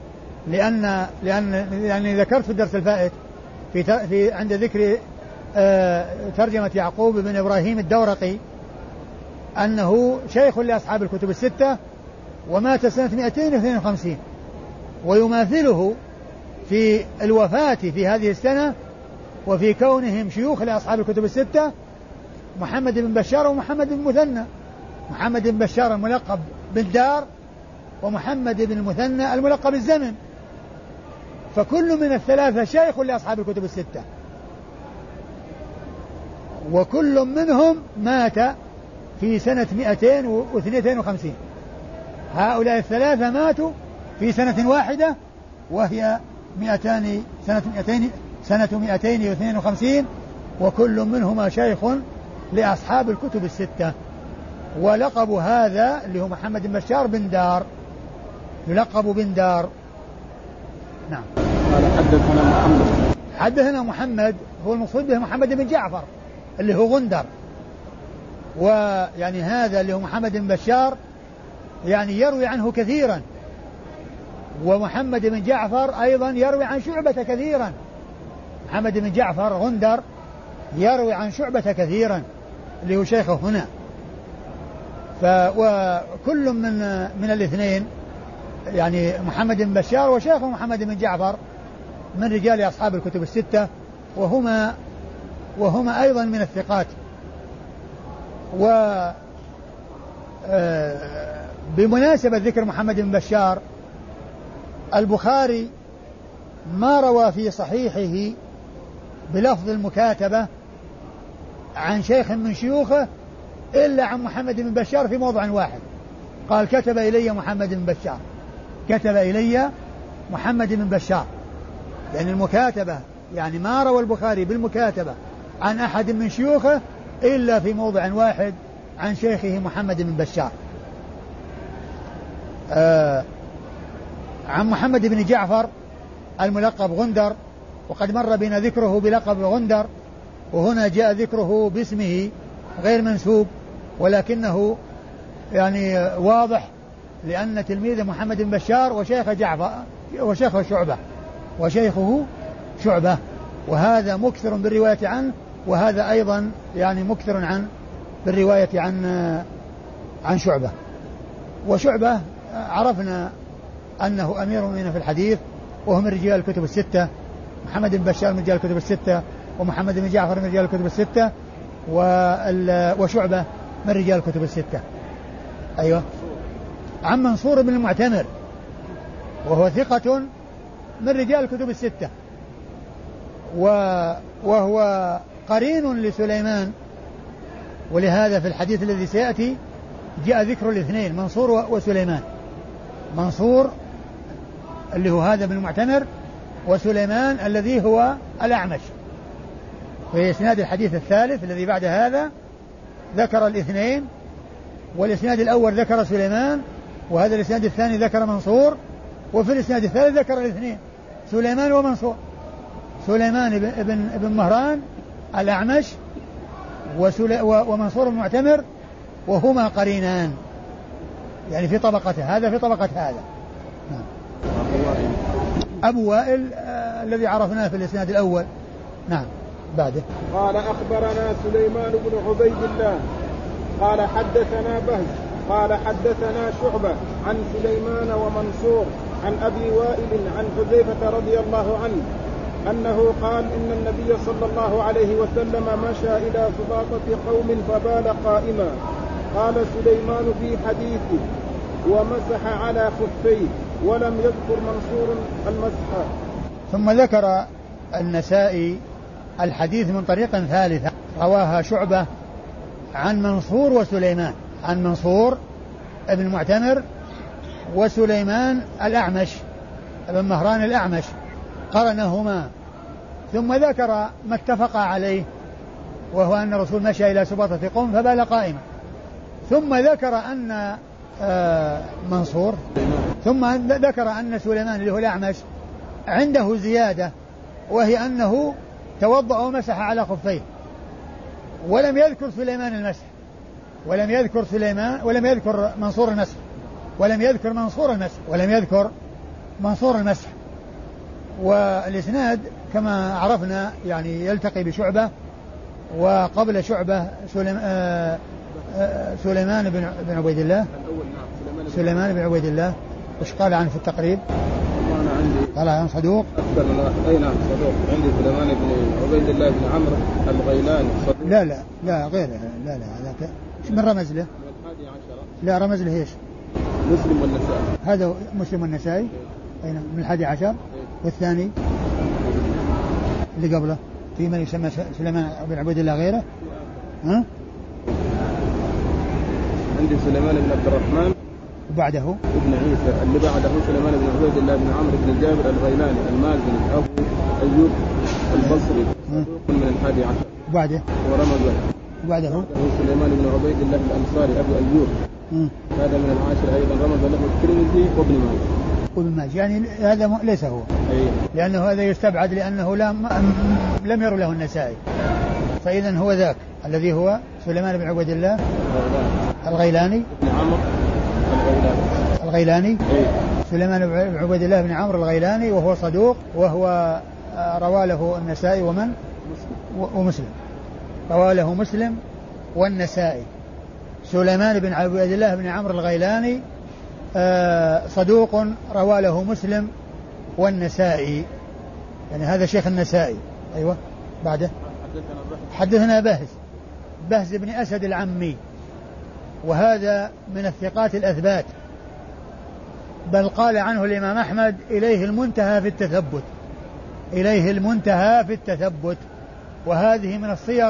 لأن ذكرت في الدرس الفائت في عند ذكر ترجمة يعقوب بن إبراهيم الدورقي أنه شيخ لأصحاب الكتب الستة، ومات سنة 252، ويماثله في الوفاة في هذه السنة وفي كونهم شيوخ لأصحاب الكتب الستة محمد بن بشار ومحمد بن مثنى. محمد بن بشار الملقب بالدار، ومحمد بن المثنى الملقب بالزمن، فكل من الثلاثة شيخ لأصحاب الكتب الستة، وكل منهم مات في سنة 252. هؤلاء الثلاثة ماتوا في سنة واحدة، وهي سنة 252، وكل منهما شيخ لأصحاب الكتب الستة. ولقب هذا اللي هو محمد بن بشار بن دار، يلقب بن دار. نعم. قال حدثنا محمد هو المقصود به محمد بن جعفر اللي هو غندر، ويعني هذا اللي هو محمد بن بشار يعني يروي عنه كثيرا، ومحمد بن جعفر أيضا يروي عن شعبة كثيرا. محمد بن جعفر غندر يروي عن شعبة كثيرا اللي هو شيخه هنا. وكل من الاثنين يعني محمد بن بشار وشيخه محمد بن جعفر من رجال أصحاب الكتب الستة، وهما أيضا من الثقات. بمناسبة ذكر محمد بن بشار، البخاري ما روى في صحيحه بلفظ المكاتبة عن شيخ من شيوخه إلا عن محمد بن بشار في موضع واحد، قال كتب إلي محمد بن بشار، كتب إلي محمد بن بشار. يعني المكاتبة يعني ما روى البخاري بالمكاتبة عن أحد من شيوخه إلا في موضع واحد عن شيخه محمد بن بشار. عن محمد بن جعفر الملقب غندر، وقد مر بنا ذكره بلقب غندر، وهنا جاء ذكره باسمه غير منسوب، ولكنه يعني واضح لأن تلميذ محمد بن بشار وشيخه شعبة، وهذا مكثر بالرواية عنه، وهذا أيضا يعني مكثر بالرواية عن شعبة. وشعبة عرفنا أنه أمير المؤمنين في الحديث، وهو من رجال الكتب الستة. محمد بن بشار من رجال الكتب الستة، ومحمد بن جعفر من رجال الكتب الستة، وشعبة من رجال الكتب الستة. أيوة. عن منصور بن المعتمر، وهو ثقة من رجال الكتب الستة، وهو قرين لسليمان، ولهذا في الحديث الذي سيأتي جاء ذكر الاثنين منصور وسليمان. منصور اللي هو هذا بن المعتمر، وسليمان الذي هو الأعمش. في إسناد الحديث الثالث الذي بعد هذا ذكر الاثنين، والإسناد الأول ذكر سليمان، وهذا الإسناد الثاني ذكر منصور، وفي الإسناد الثالث ذكر الاثنين سليمان ومنصور. سليمان بن مهران الأعمش، ومنصور المعتمر، وهما قرينان يعني في طبقة هذا في طبقة هذا. أبو وائل الذي عرفناه في الإسناد الأول. نعم. بعده قال أخبرنا سليمان بن عبيد الله قال حدثنا بهز قال حدثنا شعبة عن سليمان ومنصور عن أبي وائل عن حذيفة رضي الله عنه أنه قال إن النبي صلى الله عليه وسلم مشى إلى سباطة قوم فبال قائما. قال سليمان في حديثه ومسح على خفيه، ولم يذكر منصور المسح. ثم ذكر النسائي الحديث من طريق ثالثة رواها شعبة عن منصور وسليمان، عن منصور ابن المعتمر وسليمان الأعمش ابن مهران الأعمش، قرنهما ثم ذكر ما اتفق عليه، وهو أن الرسول مشى إلى سباطة قوم فبال قائما. ثم ذكر أن منصور، ثم ذكر أن سليمان اللي هو الأعمش عنده زيادة، وهي أنه توضأ ومسح على خفيه، ولم يذكر سليمان المسح، ولم يذكر منصور المسح، ولم يذكر منصور المسح. والإسناد كما عرفنا يعني يلتقي بشعبة، وقبل شعبة سليمان بن عبيد الله. سليمان بن عبيد الله وش قال عنه في التقريب؟ أنا عندي قال عنه صدوق. أي نعم صدوق. عندي سليمان بن عبيد الله بن عمرو الغيلاني صدوق. لا غيره. لا هذاك من رمز له. لا رمز له ايش؟ مسلم والنسائي. هذا مسلم والنسائي. أي نعم من 11. والثاني اللي قبله في من يسمى سليمان بن عبيد الله غيره؟ ها؟ عندي سليمان بن عبد الرحمن وبعده ابن عيسى. اللي بعده سليمان بن عبيد الله بن عمرو بن جابر الغيلاني المازني أبو أيوب البصري من 11. وبعده ورمزه. وبعده سليمان بن عبيد الله الأنصاري أبو أيوب. هذا من 10 أيضا. رمز له الترمذي وابن ماجه. يعني هذا ليس هو. أيه. لأنه هذا يستبعد لأنه لم ير له النسائي، فإذا هو ذاك الذي هو سليمان بن عبيد الله الغيلاني بن عمرو الغيلاني. أيه. سليمان بن عبيد الله بن عمرو الغيلاني، وهو صدوق، وهو روى له النسائي ومسلم. روى له مسلم والنسائي. سليمان بن عبيد الله بن عمرو الغيلاني صدوق روى له مسلم والنسائي، يعني هذا شيخ النسائي. أيوة. بعده حدثنا بهز بن أسد العمي، وهذا من الثقات الأثبات، بل قال عنه الإمام أحمد إليه المنتهى في التثبت. وهذه من الصيغ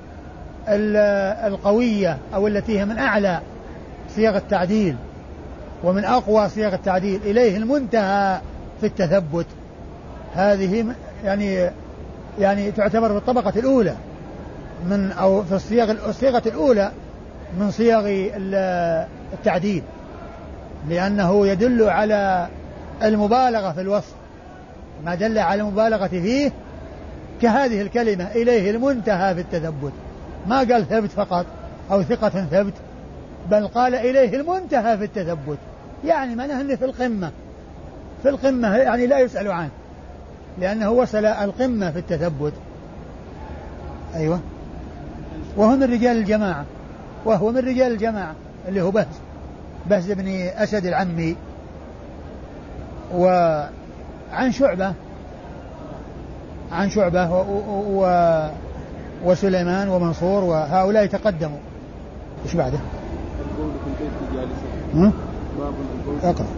القوية، أو التي هي من أعلى صيغ التعديل ومن أقوى صيغ التعديل. إليه المنتهى في التثبت، هذه يعني تعتبر في الطبقة الأولى أو في الصيغة الأولى من صيغ التعديل، لأنه يدل على المبالغة في الوصف، ما دل على المبالغة فيه كهذه الكلمة إليه المنتهى في التثبت. ما قال ثبت فقط أو ثقة ثبت، بل قال إليه المنتهى في التثبت، يعني معناه أنه في القمة يعني لا يسأل عنه، لأنه وصل القمة في التثبت. أيوة. وهو من رجال الجماعة اللي هو بهز بن أسد العمي. وعن شعبة وسليمان ومنصور، وهؤلاء تقدموا. إيش بعده؟ البول في البيت جالسا. باب البول. أقرأ.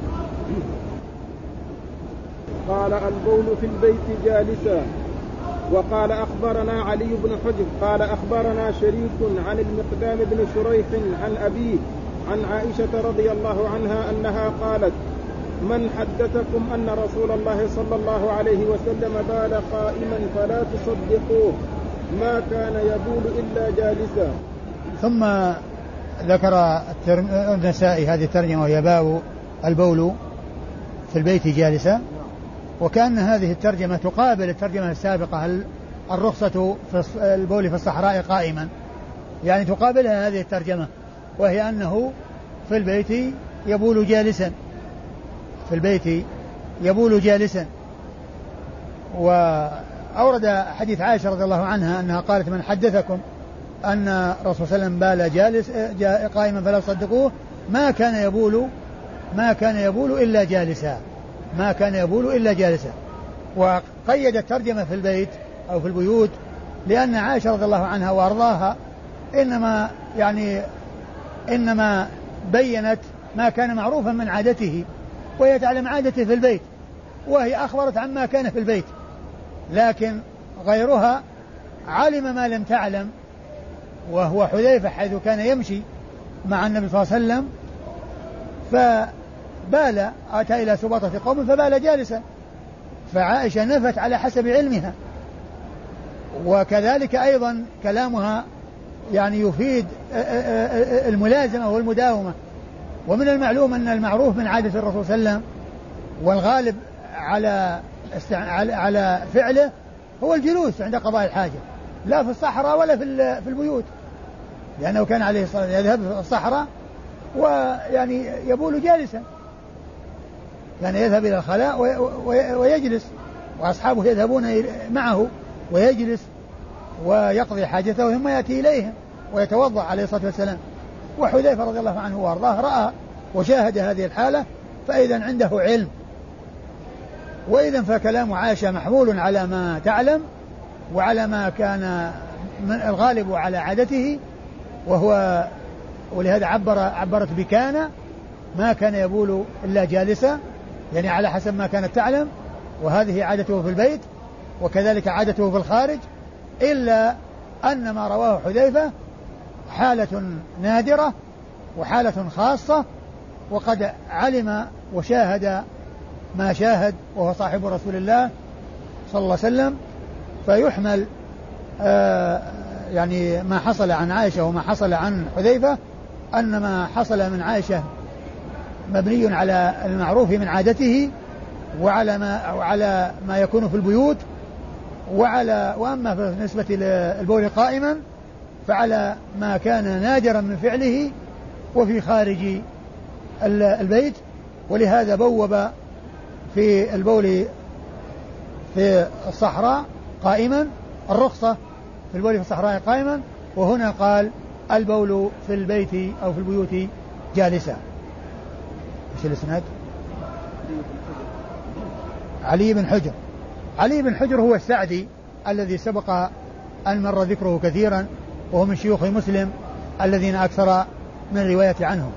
قال البول في البيت جالسا. وقال أخبرنا علي بن حجر قال أخبرنا شريك عن المقدام بن شريح عن أبيه عن عائشة رضي الله عنها أنها قالت: من حدثكم أن رسول الله صلى الله عليه وسلم بال قائما فلا تصدقوه، ما كان يبول إلا جالسا. ثم ذكر النسائي هذه الترجمة، وهي باب البول في البيت جالسا. وكأن هذه الترجمة تقابل الترجمة السابقة الرخصة في البول في الصحراء قائما، يعني تقابلها هذه الترجمة، وهي أنه في البيت يبول جالسا. وأورد حديث عائشة رضي الله عنها أنها قالت: من حدثكم أن الرسول صلى الله عليه وسلم بال قائما فلا تصدقوه، ما كان يبول إلا جالسا. وقيد الترجمة في البيت أو في البيوت، لأن عائشة رضي الله عنها وأرضاها إنما بينت ما كان معروفا من عادته، وهي تعلم عادته في البيت، وهي أخبرت عما كان في البيت، لكن غيرها علم ما لم تعلم، وهو حذيفة، حيث كان يمشي مع النبي صلى الله عليه وسلم فبال، أتى إلى سباطة قوم فبال جالسا. فعائشة نفت على حسب علمها وكذلك أيضا كلامها يعني يفيد الملازمة والمداومة. ومن المعلوم أن المعروف من عادة الرسول صلى الله عليه وسلم والغالب على فعله هو الجلوس عند قضاء الحاجة، لا في الصحراء ولا في البيوت، لأنه كان عليه الصلاة والسلام يذهب في الصحراء ويعني يبول جالسا، يعني يذهب إلى الخلاء ويجلس، وأصحابه يذهبون معه ويجلس ويقضي حاجته ثم يأتي إليهم ويتوضأ عليه الصلاة والسلام. وحذيفة رضي الله عنه وارضاه رأى وشاهد هذه الحالة، فإذا عنده علم. وإذا فكلام عائشة محمول على ما تعلم وعلى ما كان الغالب على عادته، وهو ولهذا عبرت بكان، ما كان يبول إلا جالسا، يعني على حسب ما كانت تعلم، وهذه عادته في البيت وكذلك عادته في الخارج، إلا أن ما رواه حذيفة حالة نادرة وحالة خاصة، وقد علم وشاهد ما شاهد وهو صاحب رسول الله صلى الله عليه وسلم، فيحمل يعني ما حصل عن عائشة وما حصل عن حذيفة أن ما حصل من عائشة مبني على المعروف من عادته وعلى ما يكون في البيوت، وأما بالنسبة للبول قائما فعلى ما كان نادرا من فعله وفي خارج البيت. ولهذا بوب في البول في الصحراء قائما الرخصة في البول في الصحراء قائما، وهنا قال البول في البيت أو في البيوت جالسا. ايش الاسناد؟ علي بن حجر. علي بن حجر هو السعدي الذي سبق أن مر ذكره كثيرا، وهو من شيوخ مسلم الذين أكثر من رواية عنهم.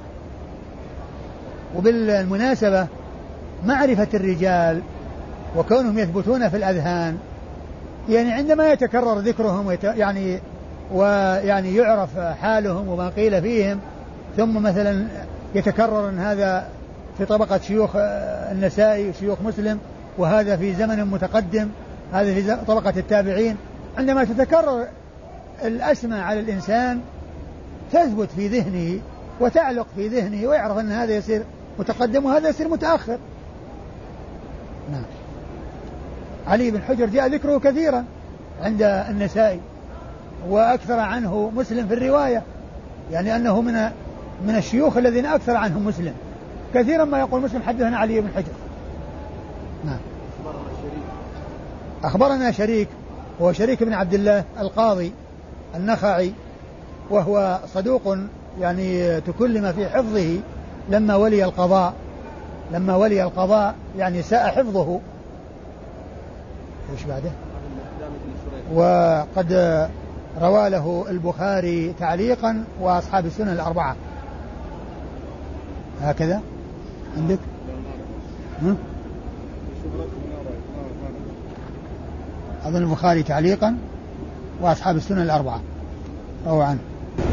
وبالمناسبة معرفة الرجال وكونهم يثبتون في الأذهان، يعني عندما يتكرر ذكرهم ويعني يعرف حالهم وما قيل فيهم، ثم مثلا يتكرر أن هذا في طبقة شيوخ النسائي وشيوخ مسلم، وهذا في زمن متقدم، هذا في طبقة التابعين، عندما تتكرر الأسماء على الإنسان تثبت في ذهنه وتعلق في ذهنه، ويعرف أن هذا يصير متقدم وهذا يصير متأخر. نعم. علي بن حجر جاء ذكره كثيرا عند النسائي، وأكثر عنه مسلم في الرواية، يعني أنه من الشيوخ الذين أكثر عنهم مسلم، كثيرا ما يقول مسلم حدثنا علي بن حجر. نعم. أخبرنا شريك، هو شريك بن عبد الله القاضي النخعي، وهو صدوق يعني تكلم في حفظه لما ولي القضاء يعني ساء حفظه. ايش بعده؟ وقد روى له البخاري تعليقا وأصحاب السنن الأربعة. هكذا عندك؟ أظن البخاري تعليقا وأصحاب السنن الأربعة روى عنه.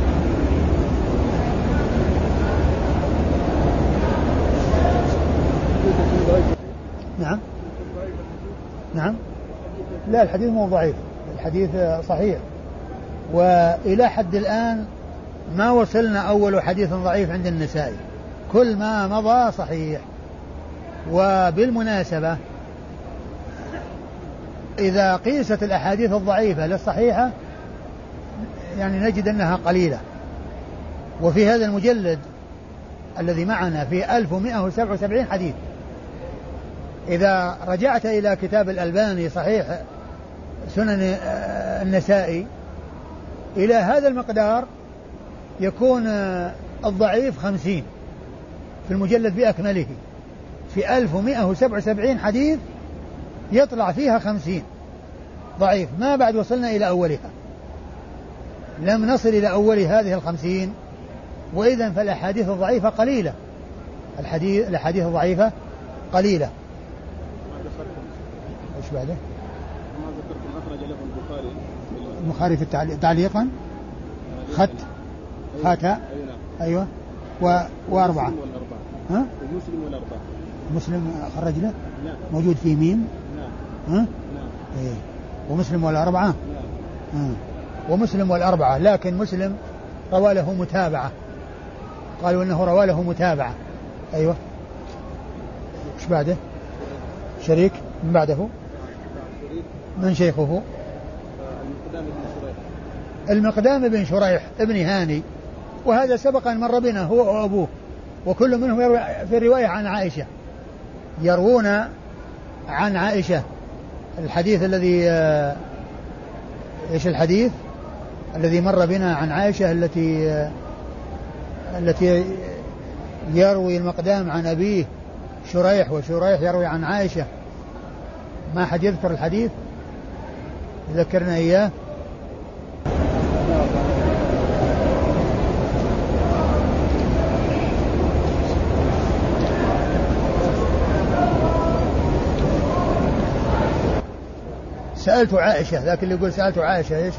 نعم. نعم. لا، الحديث مو ضعيف، الحديث صحيح، وإلى حد الآن ما وصلنا أول حديث ضعيف عند النسائي، كل ما مضى صحيح. وبالمناسبة إذا قيست الأحاديث الضعيفة للصحيحة يعني نجد أنها قليلة. وفي هذا المجلد الذي معنا في 1177 حديث، إذا رجعت إلى كتاب الألباني صحيح سنن النسائي إلى هذا المقدار يكون الضعيف 50 في المجلد بأكمله، في 1177 حديث يطلع فيها 50 ضعيف، ما بعد وصلنا إلى أولها، لم نصل إلى أول هذه 50. وإذن فالأحاديث الضعيفة قليلة، الأحاديث الضعيفة قليلة. ايش بعده؟ ما ذكرتم أخرج له البخاري في تعليقا خاتا. أيوة. وأربعة. ها؟ ومسلم والأربعة. مسلم خرج له؟ نعم. موجود فيه ميم؟ نعم. ها؟ نعم. إيه. ومسلم والأربعة؟ نعم. ومسلم والأربعة، لكن مسلم روى له متابعة، قالوا إنه روى له متابعة. أيوة. وش بعده؟ شريك. من بعده من شيخه؟ المقدام بن شريح ابن هاني، وهذا سبق أن مر بنا هو وأبوه، وكل منهم يروي في الرواية عن عائشة، يروون عن عائشة. الحديث الذي إيش الحديث الذي مر بنا عن عائشة التي يروي المقدام عن أبيه شريح، وشريح يروي عن عائشة. ما حد يذكر الحديث؟ ذكرنا إياه. سألت عائشة، لكن اللي يقول سألت عائشة ايش؟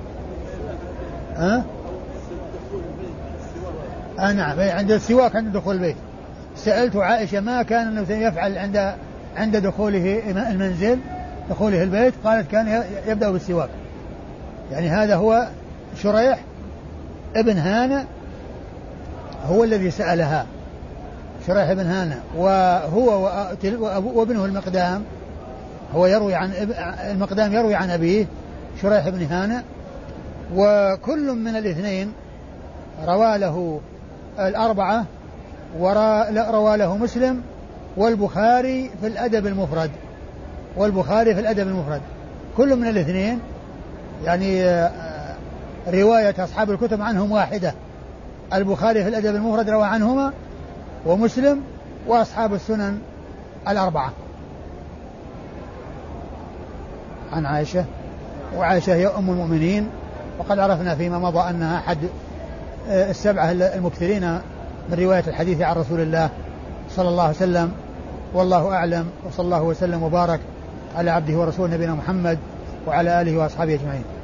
نعم، عند السواك عند دخول البيت. سألت عائشة ما كان النبي يفعل عند دخوله المنزل، دخوله البيت، قالت كان يبدأ بالسواك. يعني هذا هو شريح ابن هانة هو الذي سألها، شريح ابن هانة، وهو وابنه المقدام هو يروي عن المقدام يروي عن أبيه شريح بن هانة، وكل من الاثنين روى له الأربعة، وروى له مسلم والبخاري في الأدب المفرد، كل من الاثنين يعني رواية أصحاب الكتب عنهم واحدة. البخاري في الأدب المفرد روى عنهما، ومسلم وأصحاب السنن الأربعة عن عائشة. وعائشة هي أم المؤمنين، وقد عرفنا فيما مضى أنها أحد السبعة المكثرين من رواية الحديث عن رسول الله صلى الله عليه وسلم. والله أعلم، وصلى الله وسلم وبارك على عبده ورسوله نبينا محمد وعلى آله وأصحابه أجمعين.